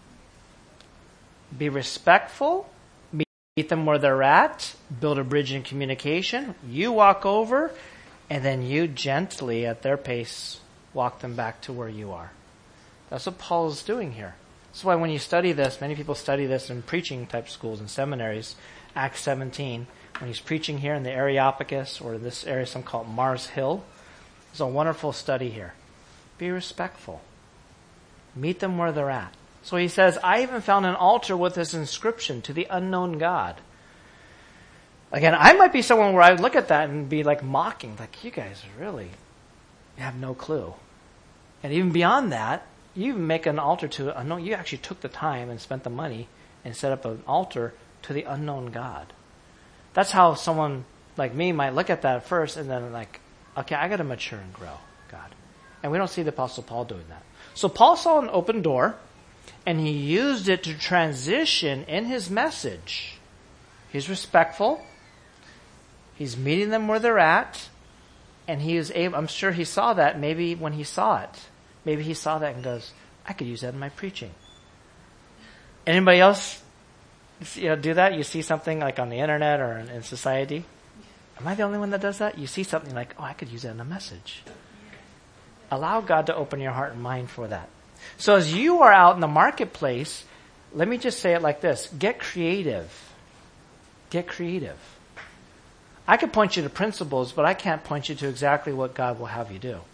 Be respectful. Meet them where they're at. Build a bridge in communication. You walk over, and then you gently, at their pace, walk them back to where you are. That's what Paul is doing here. That's why when you study this, many people study this in preaching type schools and seminaries. Acts 17, when he's preaching here in the Areopagus, or this area some call it Mars Hill, it's a wonderful study here. Be respectful. Meet them where they're at. So he says, I even found an altar with this inscription to the unknown God. Again, I might be someone where I would look at that and be like mocking, like, you guys really have no clue. And even beyond that, you make an altar to unknown. You actually took the time and spent the money and set up an altar to the unknown God. That's how someone like me might look at that at first and then like, okay, I got to mature and grow, God. And we don't see the Apostle Paul doing that. So Paul saw an open door, and he used it to transition in his message. He's respectful. He's meeting them where they're at. And he is able, I'm sure he saw that maybe when he saw it. Maybe he saw that and goes, I could use that in my preaching. Anybody else do that? You see something like on the internet or in society? Am I the only one that does that? You see something like, oh, I could use that in a message. Allow God to open your heart and mind for that. So as you are out in the marketplace, let me just say it like this. Get creative. Get creative. I could point you to principles, but I can't point you to exactly what God will have you do.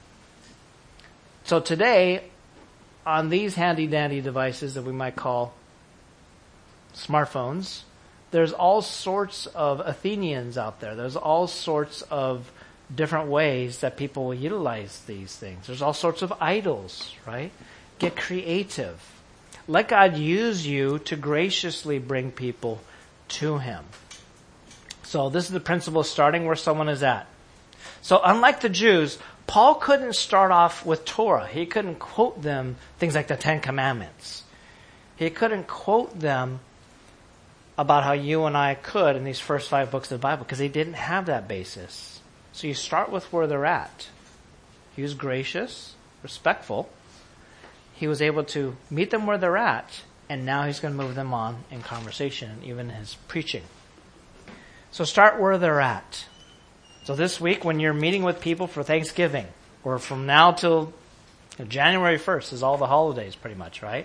So today, on these handy-dandy devices that we might call smartphones, there's all sorts of Athenians out there. There's all sorts of different ways that people will utilize these things. There's all sorts of idols, right? Get creative. Let God use you to graciously bring people to Him. So this is the principle, starting where someone is at. So unlike the Jews, Paul couldn't start off with Torah. He couldn't quote them things like the Ten Commandments. He couldn't quote them about how you and I could in these first 5 books of the Bible because he didn't have that basis. So you start with where they're at. He was gracious, respectful. He was able to meet them where they're at, and now he's going to move them on in conversation and even his preaching. So start where they're at. So this week when you're meeting with people for Thanksgiving, or from now till January 1st is all the holidays pretty much, right?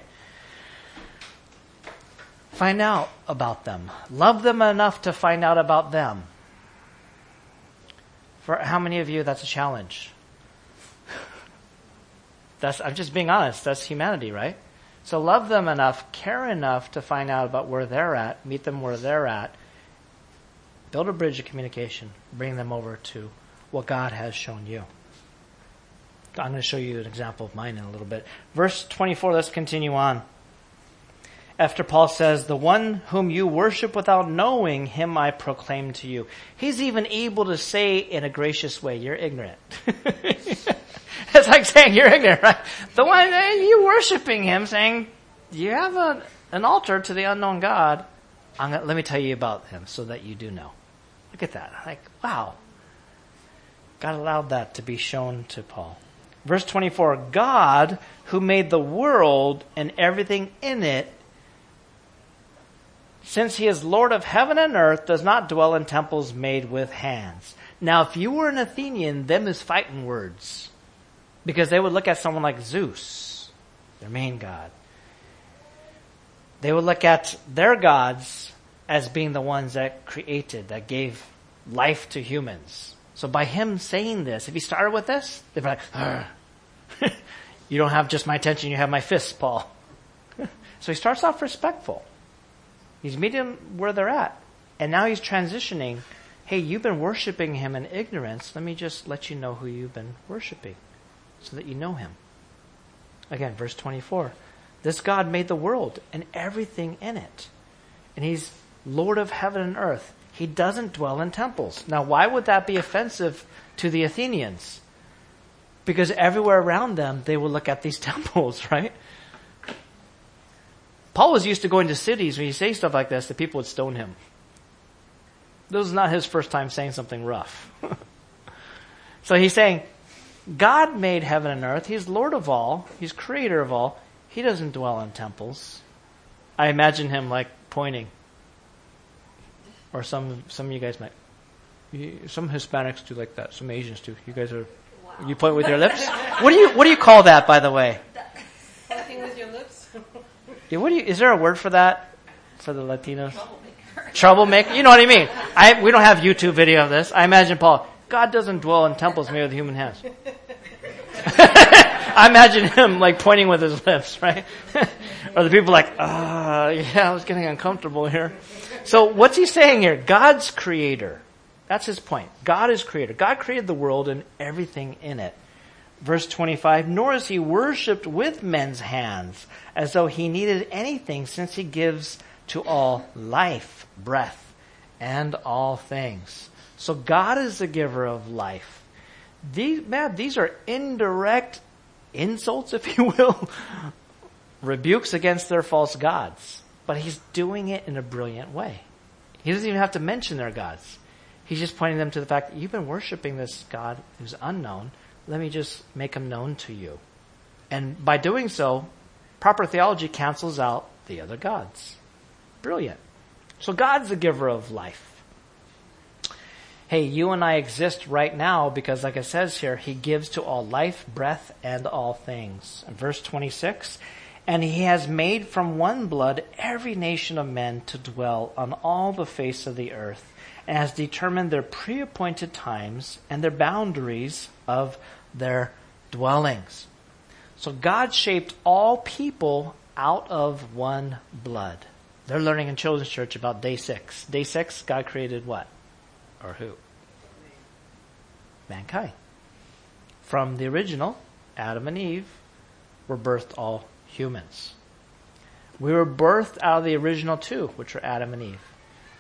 Find out about them. Love them enough to find out about them. For how many of you that's a challenge? I'm just being honest. That's humanity, right? So love them enough, care enough to find out about where they're at, meet them where they're at, build a bridge of communication, bring them over to what God has shown you. I'm going to show you an example of mine in a little bit. Verse 24, let's continue on. After Paul says, the one whom you worship without knowing, him I proclaim to you. He's even able to say in a gracious way, you're ignorant. It's like saying you're ignorant, right? The one, you worshiping him, saying, you have an altar to the unknown God. Let me tell you about him so that you do know. Look at that. Like, wow. God allowed that to be shown to Paul. Verse 24, God, who made the world and everything in it, since he is Lord of heaven and earth, does not dwell in temples made with hands. Now, if you were an Athenian, them is fighting words. Because they would look at someone like Zeus, their main god. They would look at their gods as being the ones that created, that gave life to humans. So by him saying this, if he started with this, they'd be like, you don't have just my attention, you have my fists, Paul. So he starts off respectful. He's meeting them where they're at. And now he's transitioning. Hey, you've been worshiping him in ignorance. Let me just let you know who you've been worshiping so that you know him. Again, verse 24. This God made the world and everything in it. And he's Lord of heaven and earth. He doesn't dwell in temples. Now, why would that be offensive to the Athenians? Because everywhere around them, they would look at these temples, right? Paul was used to going to cities when he say stuff like this, the people would stone him. This is not his first time saying something rough. So he's saying, God made heaven and earth. He's Lord of all. He's creator of all. He doesn't dwell in temples. I imagine him like pointing. Or some of you guys might. Some Hispanics do like that. Some Asians do. You guys are. Wow. You point with your lips. What do you call that, by the way? Pointing with your lips. Yeah, is there a word for that? For the Latinos? Troublemaker. You know what I mean? We don't have YouTube video of this. I imagine Paul. God doesn't dwell in temples made with human hands. I imagine him like pointing with his lips, right? Or the people like, yeah, I was getting uncomfortable here. So what's he saying here? God's creator. That's his point. God is creator. God created the world and everything in it. Verse 25, nor is he worshipped with men's hands as though he needed anything, since he gives to all life, breath, and all things. So God is the giver of life. These are indirect insults, if you will, rebukes against their false gods. But he's doing it in a brilliant way. He doesn't even have to mention their gods. He's just pointing them to the fact that you've been worshiping this God who's unknown. Let me just make him known to you. And by doing so, proper theology cancels out the other gods. Brilliant. So God's the giver of life. Hey, you and I exist right now because, like it says here, he gives to all life, breath, and all things. In verse 26, and he has made from one blood every nation of men to dwell on all the face of the earth, and has determined their pre-appointed times and their boundaries of their dwellings. So God shaped all people out of one blood. They're learning in Children's Church about day 6. Day 6, God created what? Or who? Mankind. From the original, Adam and Eve, were birthed all humans. We were birthed out of the original two, which were Adam and Eve.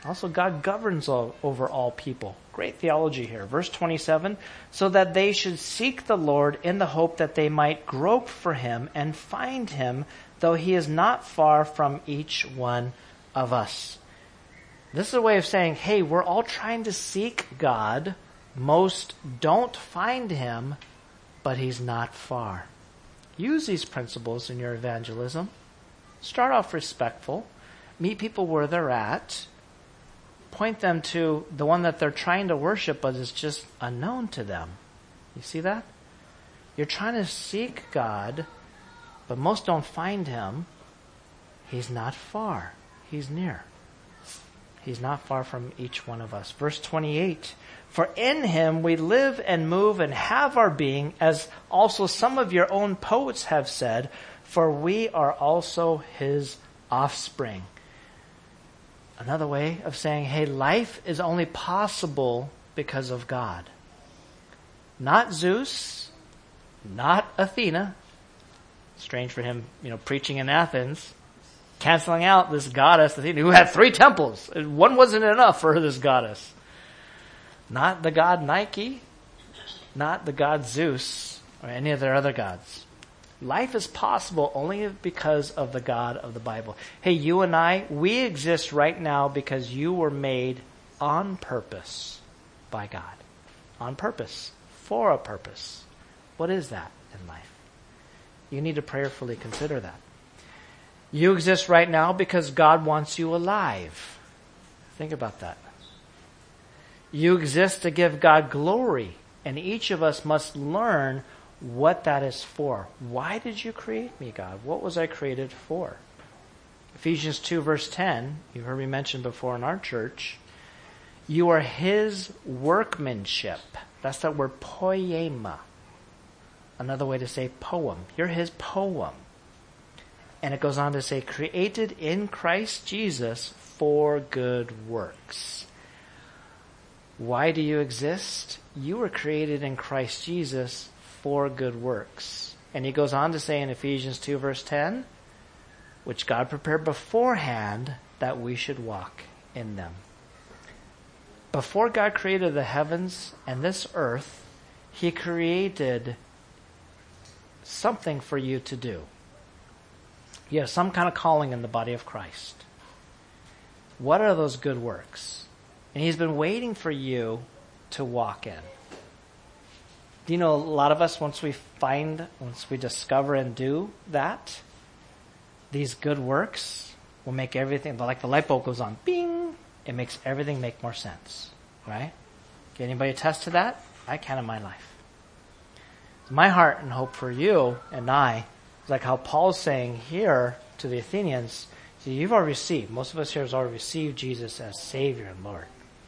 Also, God governs over all people. Great theology here. Verse 27, so that they should seek the Lord in the hope that they might grope for him and find him, though he is not far from each one of us. This is a way of saying, hey, we're all trying to seek God. Most don't find him, but he's not far. Use these principles in your evangelism. Start off respectful. Meet people where they're at. Point them to the one that they're trying to worship, but is just unknown to them. You see that? You're trying to seek God, but most don't find him. He's not far. He's near. He's not far from each one of us. Verse 28, for in him we live and move and have our being, as also some of your own poets have said, for we are also his offspring. Another way of saying, hey, life is only possible because of God. Not Zeus, not Athena. Strange for him, preaching in Athens, canceling out this goddess Athena, who had 3 temples. One wasn't enough for this goddess. Not the god Nike, not the god Zeus, or any of their other gods. Life is possible only because of the God of the Bible. Hey, you and I, we exist right now because you were made on purpose by God. On purpose. For a purpose. What is that in life? You need to prayerfully consider that. You exist right now because God wants you alive. Think about that. You exist to give God glory, and each of us must learn what that is for. Why did you create me, God? What was I created for? Ephesians 2 verse 10, you heard me mention before in our church, you are his workmanship. That's that word poema. Another way to say poem. You're his poem. And it goes on to say, created in Christ Jesus for good works. Why do you exist? You were created in Christ Jesus for good works. And he goes on to say in Ephesians 2 verse 10, which God prepared beforehand that we should walk in them. Before God created the heavens and this earth, he created something for you to do. You have some kind of calling in the body of Christ. What are those good works? And he's been waiting for you to walk in. Do you know a lot of us, once we discover and do that, these good works will make everything, like the light bulb goes on, bing, it makes everything make more sense, right? Can anybody attest to that? I can in my life. My heart and hope for you and I is like how Paul's saying here to the Athenians, see, you've already received, most of us here has already received Jesus as Savior and Lord.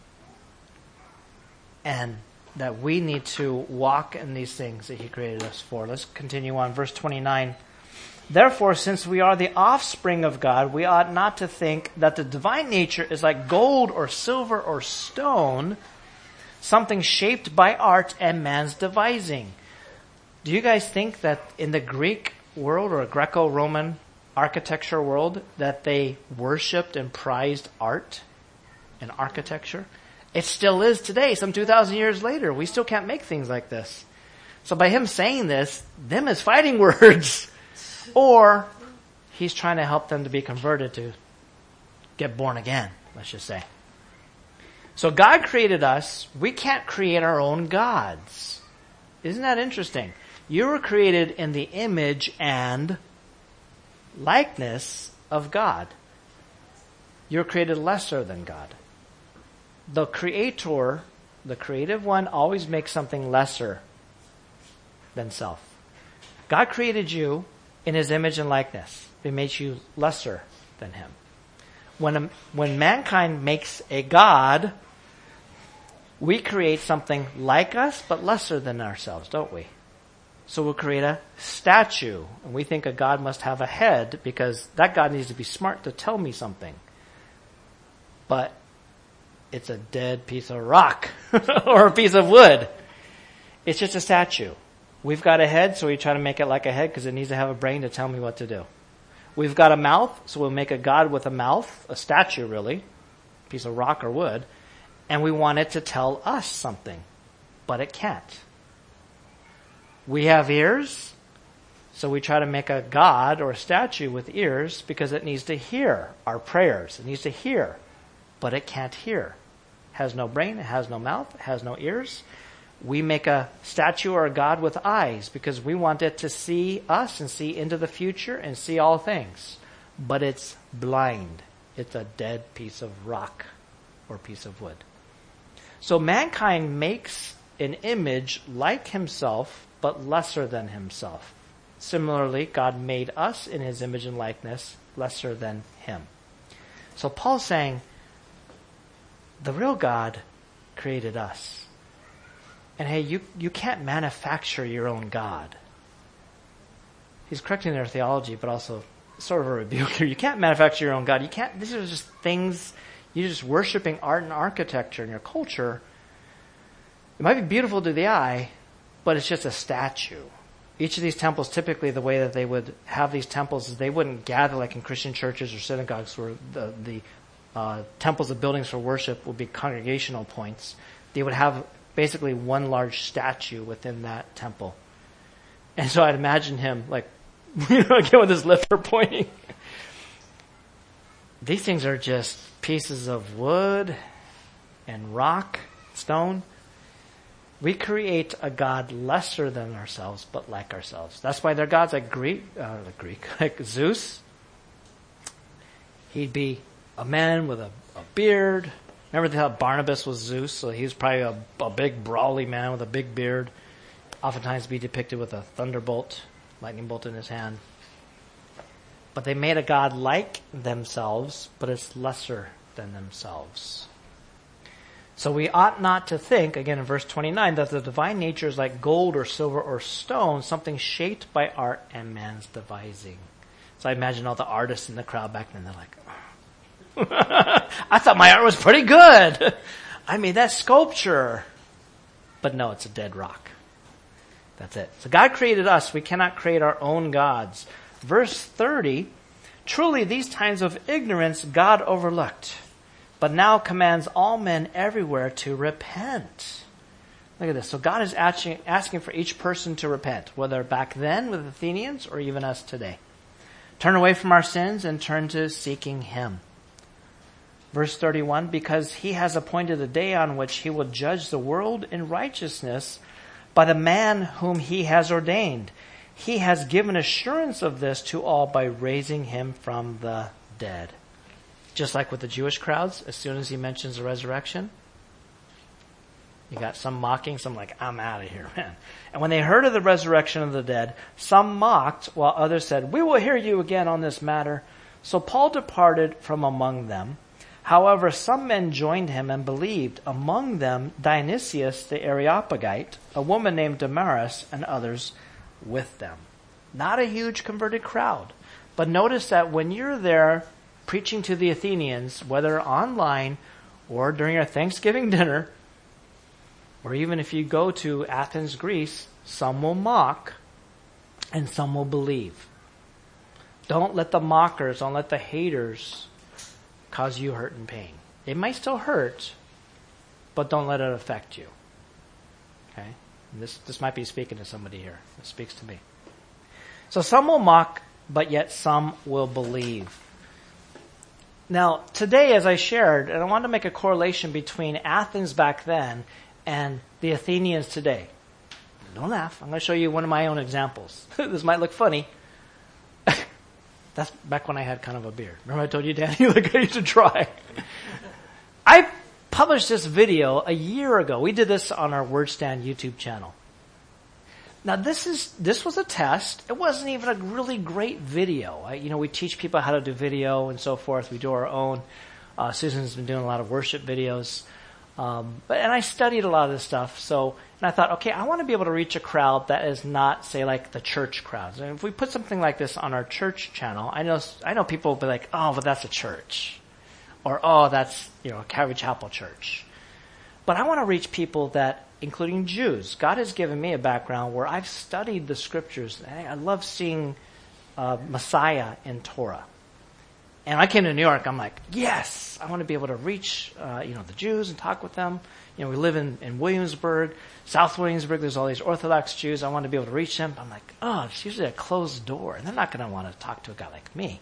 And that we need to walk in these things that he created us for. Let's continue on. Verse 29. Therefore, since we are the offspring of God, we ought not to think that the divine nature is like gold or silver or stone, something shaped by art and man's devising. Do you guys think that in the Greek world or Greco-Roman architecture world that they worshipped and prized art and architecture? It still is today, some 2,000 years later. We still can't make things like this. So by him saying this, them is fighting words. Or he's trying to help them to be converted, to get born again, let's just say. So God created us. We can't create our own gods. Isn't that interesting? You were created in the image and likeness of God. You're created lesser than God. The creator, the creative one, always makes something lesser than self. God created you in his image and likeness. He makes you lesser than him. When mankind makes a god, we create something like us, but lesser than ourselves, don't we? So we'll create a statue, and we think a god must have a head because that god needs to be smart to tell me something. But it's a dead piece of rock or a piece of wood. It's just a statue. We've got a head, so we try to make it like a head because it needs to have a brain to tell me what to do. We've got a mouth, so we'll make a god with a mouth, a statue really. piece of rock or wood, and we want it to tell us something, but it can't. We have ears, so we try to make a god or a statue with ears because it needs to hear our prayers. It needs to hear, but it can't hear. It has no brain, it has no mouth, it has no ears. We make a statue or a god with eyes because we want it to see us and see into the future and see all things. But it's blind. It's a dead piece of rock or piece of wood. So mankind makes an image like himself, but lesser than himself. Similarly, God made us in his image and likeness, lesser than him. So Paul's saying, the real God created us. And hey, you can't manufacture your own God. He's correcting their theology, but also sort of a rebuke here. You can't manufacture your own God. You can't, these are just things, you're just worshiping art and architecture in your culture. It might be beautiful to the eye, but it's just a statue. Each of these temples, typically the way that they would have these temples is they wouldn't gather like in Christian churches or synagogues where the temples of buildings for worship would be congregational points. They would have basically one large statue within that temple. And so I'd imagine him like, again with his lifter pointing. These things are just pieces of wood and rock, stone. We create a God lesser than ourselves, but like ourselves. That's why they're gods like like Zeus. He'd be a man with a beard. Remember they thought Barnabas was Zeus, so he was probably a big brawly man with a big beard. Oftentimes be depicted with a thunderbolt, lightning bolt in his hand. But they made a God like themselves, but it's lesser than themselves. So we ought not to think, again in verse 29, that the divine nature is like gold or silver or stone, something shaped by art and man's devising. So I imagine all the artists in the crowd back then, they're like, I thought my art was pretty good. I made that sculpture. But no, it's a dead rock. That's it. So God created us. We cannot create our own gods. Verse 30, truly these times of ignorance God overlooked, but now commands all men everywhere to repent. Look at this. So God is asking for each person to repent, whether back then with the Athenians or even us today. Turn away from our sins and turn to seeking him. Verse 31, because he has appointed a day on which he will judge the world in righteousness by the man whom he has ordained. He has given assurance of this to all by raising him from the dead. Just like with the Jewish crowds, as soon as he mentions the resurrection, you got some mocking, some like, I'm out of here, man. And when they heard of the resurrection of the dead, some mocked, while others said, we will hear you again on this matter. So Paul departed from among them. However, some men joined him and believed, among them Dionysius the Areopagite, a woman named Damaris, and others with them. Not a huge converted crowd. But notice that when you're there preaching to the Athenians, whether online or during your Thanksgiving dinner, or even if you go to Athens, Greece, some will mock and some will believe. Don't let the mockers, don't let the haters cause you hurt and pain. It might still hurt, but don't let it affect you. Okay? And this might be speaking to somebody here. It speaks to me. So some will mock, but yet some will believe. Now, today, as I shared, and I wanted to make a correlation between Athens back then and the Athenians today. Don't laugh. I'm going to show you one of my own examples. This might look funny. That's back when I had kind of a beard. Remember I told you, Danny, like I used to try. I published this video a year ago. We did this on our WordStand YouTube channel. Now this was a test. It wasn't even a really great video. We teach people how to do video and so forth. We do our own. Susan's been doing a lot of worship videos. And I studied a lot of this stuff. And I thought, okay, I want to be able to reach a crowd that is not, say, like the church crowds. And if we put something like this on our church channel, I know people will be like, oh, but that's a church. Or, oh, that's, a Calvary Chapel church. But I want to reach people that, including Jews. God has given me a background where I've studied the scriptures. I love seeing Messiah in Torah. And I came to New York, I'm like, yes, I want to be able to reach, the Jews and talk with them. We live in Williamsburg, South Williamsburg. There's all these Orthodox Jews. I want to be able to reach them. I'm like, it's usually a closed door, and they're not going to want to talk to a guy like me.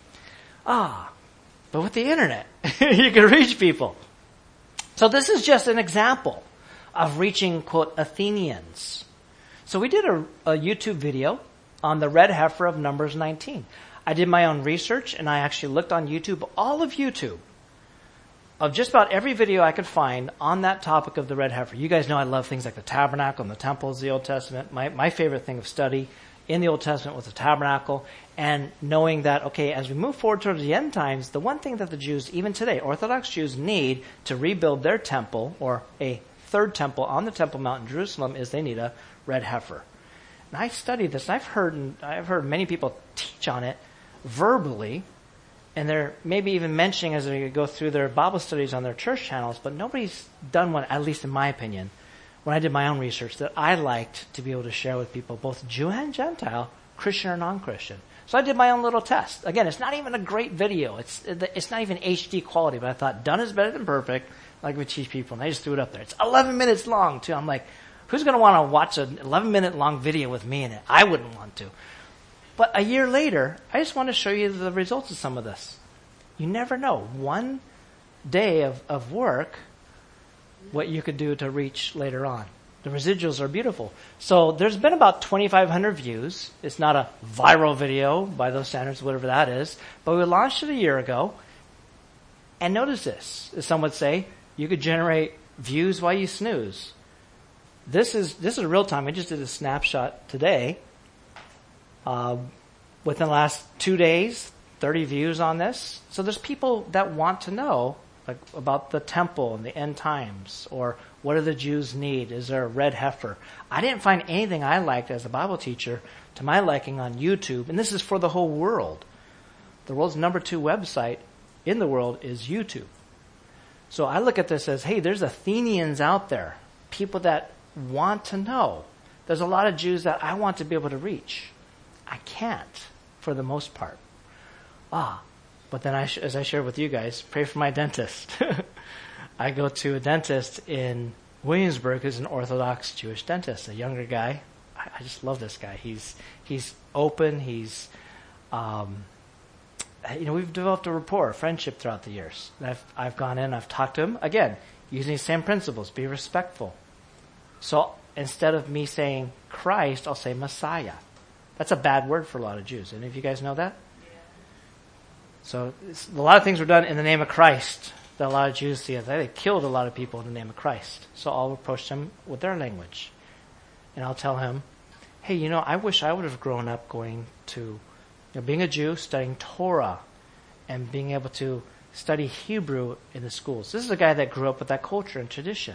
But with the internet, you can reach people. So this is just an example of reaching, quote, Athenians. So we did a YouTube video on the red heifer of Numbers 19. I did my own research, and I actually looked on YouTube, all of YouTube, of just about every video I could find on that topic of the red heifer. You guys know I love things like the tabernacle and the temples of the Old Testament. My favorite thing of study in the Old Testament was the tabernacle, and knowing that, okay, as we move forward towards the end times, the one thing that the Jews, even today, Orthodox Jews, need to rebuild their temple, or a third temple on the Temple Mount in Jerusalem, is they need a red heifer. And I studied this, and I've heard many people teach on it verbally, and they're maybe even mentioning as they go through their Bible studies on their church channels, but nobody's done one, at least in my opinion, when I did my own research, that I liked to be able to share with people, both Jew and Gentile, Christian or non-Christian. So I did my own little test. Again, it's not even a great video. It's not even HD quality, but I thought done is better than perfect, like we teach people, and I just threw it up there. It's 11 minutes long, too. I'm like, who's going to want to watch an 11-minute long video with me in it? I wouldn't want to. But a year later, I just want to show you the results of some of this. You never know. One day of work, what you could do to reach later on. The residuals are beautiful. So there's been about 2,500 views. It's not a viral video by those standards, whatever that is. But we launched it a year ago. And notice this. As some would say, you could generate views while you snooze. This is real time. I just did a snapshot today. Within the last 2 days, 30 views on this. So there's people that want to know about the temple and the end times, or what do the Jews need? Is there a red heifer? I didn't find anything I liked as a Bible teacher to my liking on YouTube, and this is for the whole world. The world's number 2 website in the world is YouTube. So I look at this as, hey, there's Athenians out there, people that want to know. There's a lot of Jews that I want to be able to reach. I can't, for the most part. But then as I shared with you guys, pray for my dentist. I go to a dentist in Williamsburg who's an Orthodox Jewish dentist, a younger guy. I just love this guy. He's open. He's, we've developed a rapport, a friendship throughout the years. I've gone in, I've talked to him. Again, using the same principles, be respectful. So instead of me saying Christ, I'll say Messiah. That's a bad word for a lot of Jews. Any of you guys know that? Yeah. So a lot of things were done in the name of Christ that a lot of Jews see as they killed a lot of people in the name of Christ. So I'll approach them with their language. And I'll tell him, hey, I wish I would have grown up going to, being a Jew, studying Torah, and being able to study Hebrew in the schools. This is a guy that grew up with that culture and tradition.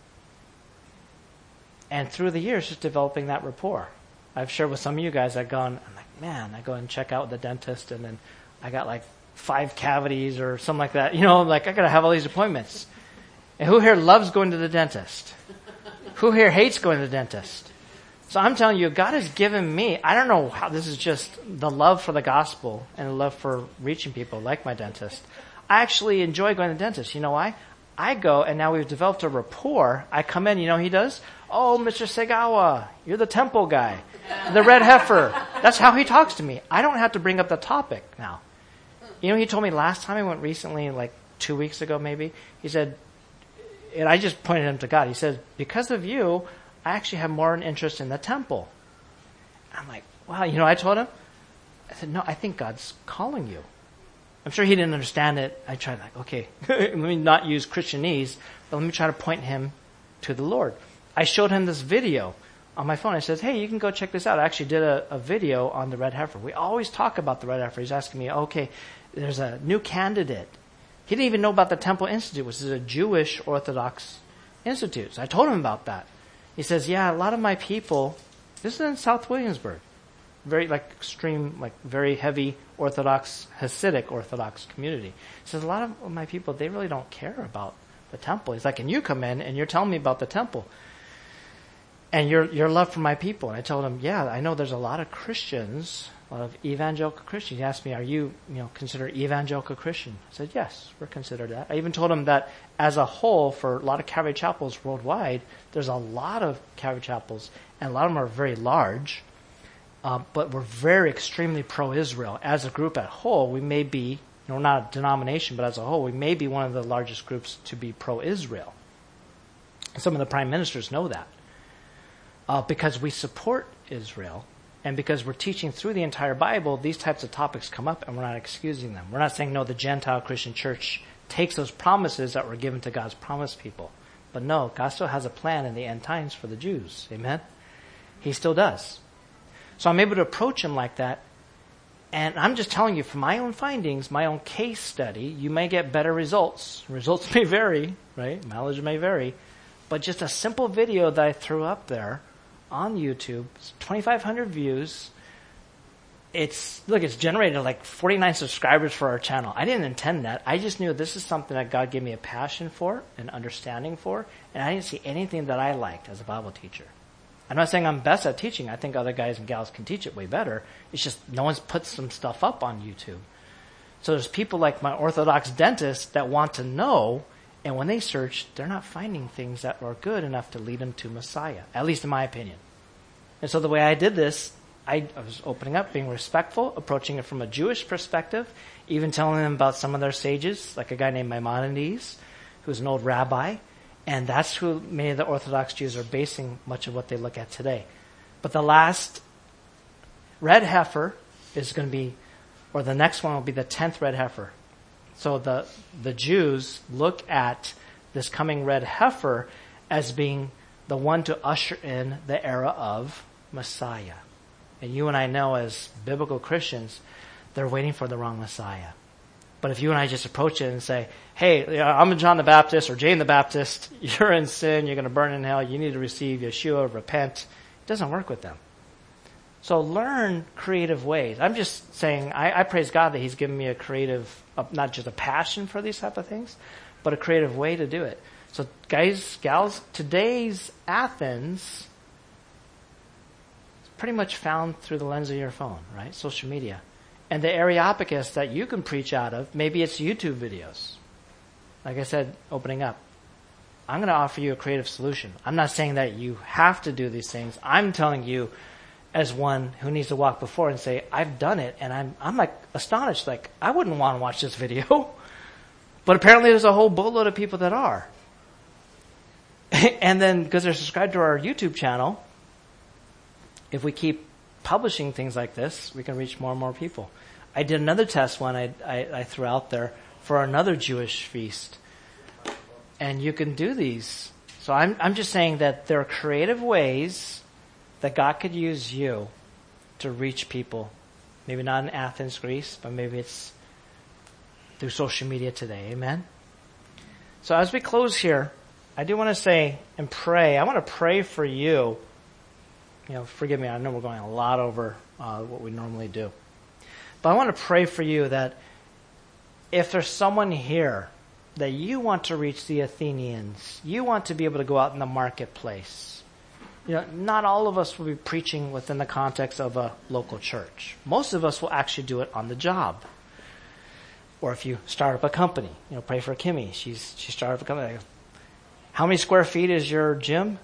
And through the years, just developing that rapport. I've shared with some of you guys, I'm like, man, I go and check out with the dentist, and then I got like 5 cavities or something like that. I got to have all these appointments. And who here loves going to the dentist? Who here hates going to the dentist? So I'm telling you, God has given me, I don't know how, this is just the love for the gospel and the love for reaching people like my dentist. I actually enjoy going to the dentist. You know why? I go, and now we've developed a rapport. I come in, he does? Oh, Mr. Segawa, you're the temple guy. The red heifer. That's how he talks to me. I don't have to bring up the topic now. He told me last time I went recently, like 2 weeks ago maybe, he said, and I just pointed him to God. He said, because of you, I actually have more an interest in the temple. I'm like, wow, I told him, I said, no, I think God's calling you. I'm sure he didn't understand it. I tried okay, let me not use Christianese, but let me try to point him to the Lord. I showed him this video on my phone. I said, hey, you can go check this out. I actually did a video on the red heifer. We always talk about the red heifer. He's asking me, okay, there's a new candidate. He didn't even know about the Temple Institute, which is a Jewish Orthodox institute. So I told him about that. He says, yeah, a lot of my people, this is in South Williamsburg, very extreme, very heavy Orthodox, Hasidic Orthodox community. He says, a lot of my people, they really don't care about the temple. He's like, and you come in and you're telling me about the temple and your love for my people. And I told him, yeah, I know there's a lot of Christians a lot of evangelical Christians. He asked me, are you considered evangelical Christian? I said, yes, we're considered that. I even told him that as a whole, for a lot of Calvary chapels worldwide, there's a lot of Calvary chapels, and a lot of them are very large, but we're very extremely pro-Israel. As a group at whole, we may be, not a denomination, but as a whole, we may be one of the largest groups to be pro-Israel. Some of the prime ministers know that because we support Israel. And because we're teaching through the entire Bible, these types of topics come up, and we're not excusing them. We're not saying, no, the Gentile Christian church takes those promises that were given to God's promised people. But no, God still has a plan in the end times for the Jews. Amen? He still does. So I'm able to approach him like that. And I'm just telling you, from my own findings, my own case study, you may get better results. Results may vary, right? Mileage may vary. But just a simple video that I threw up there on YouTube, 2,500 views. It's generated like 49 subscribers for our channel. I didn't intend that. I just knew this is something that God gave me a passion for, an understanding for, and I didn't see anything that I liked as a Bible teacher. I'm not saying I'm best at teaching. I think other guys and gals can teach it way better. It's just no one's put some stuff up on YouTube. So there's people like my Orthodox dentist that want to know, and when they search, they're not finding things that are good enough to lead them to Messiah, at least in my opinion. And so the way I did this, I was opening up, being respectful, approaching it from a Jewish perspective, even telling them about some of their sages, like a guy named Maimonides, who's an old rabbi, and that's who many of the Orthodox Jews are basing much of what they look at today. But the last red heifer is going to be, or the next one will be the 10th red heifer. So the Jews look at this coming red heifer as being the one to usher in the era of Messiah. And you and I know as biblical Christians, they're waiting for the wrong Messiah. But if you and I just approach it and say, hey, I'm John the Baptist or Jane the Baptist, you're in sin, you're going to burn in hell, you need to receive Yeshua, repent, it doesn't work with them. So learn creative ways. I'm just saying, I praise God that He's given me a creative, not just a passion for these type of things, but a creative way to do it. So guys, gals, today's Athens is pretty much found through the lens of your phone, right? Social media. And the Areopagus that you can preach out of, maybe it's YouTube videos. Like I said, opening up. I'm going to offer you a creative solution. I'm not saying that you have to do these things. I'm telling you, as one who needs to walk before and say, I've done it, and I'm like astonished, like, I wouldn't want to watch this video. But apparently there's a whole boatload of people that are. And then, because they're subscribed to our YouTube channel, if we keep publishing things like this, we can reach more and more people. I did another test one I threw out there for another Jewish feast. And you can do these. So I'm just saying that there are creative ways that God could use you to reach people. Maybe not in Athens, Greece, but maybe it's through social media today. Amen? So as we close here, I do want to say and pray. I want to pray for you. Forgive me, I know we're going a lot over what we normally do. But I want to pray for you that if there's someone here that you want to reach the Athenians, you want to be able to go out in the marketplace. Not all of us will be preaching within the context of a local church. Most of us will actually do it on the job. Or if you start up a company, pray for Kimmy. She started up a company. How many square feet is your gym?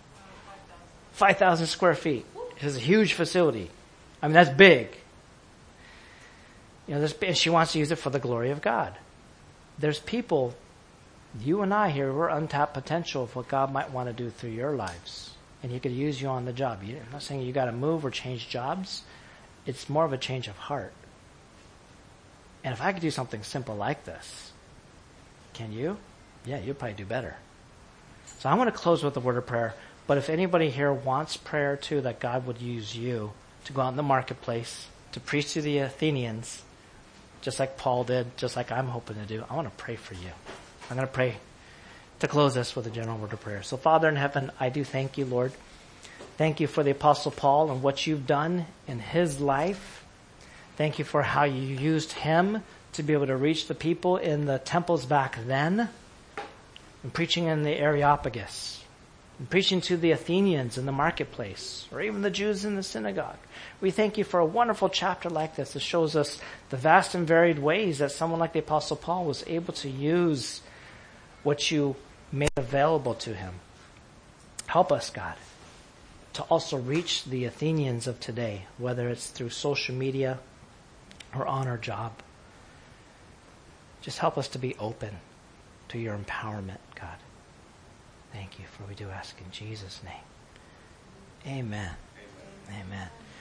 5,000 square feet. It's a huge facility. I mean, that's big. And she wants to use it for the glory of God. There's people, you and I here, we're untapped potential of what God might want to do through your lives. And He could use you on the job. I'm not saying you got to move or change jobs. It's more of a change of heart. And if I could do something simple like this, can you? Yeah, you'll probably do better. So I want to close with a word of prayer. But if anybody here wants prayer too, that God would use you to go out in the marketplace, to preach to the Athenians, just like Paul did, just like I'm hoping to do, I want to pray for you. I'm going to pray to close this with a general word of prayer. So Father in heaven, I do thank you, Lord. Thank you for the Apostle Paul and what you've done in his life. Thank you for how you used him to be able to reach the people in the temples back then and preaching in the Areopagus. and preaching to the Athenians in the marketplace, or even the Jews in the synagogue. We thank you for a wonderful chapter like this that shows us the vast and varied ways that someone like the Apostle Paul was able to use what you made available to him. Help us, God, to also reach the Athenians of today, whether it's through social media or on our job. Just help us to be open to your empowerment, God. Thank you, for we do ask in Jesus' name. Amen. Amen.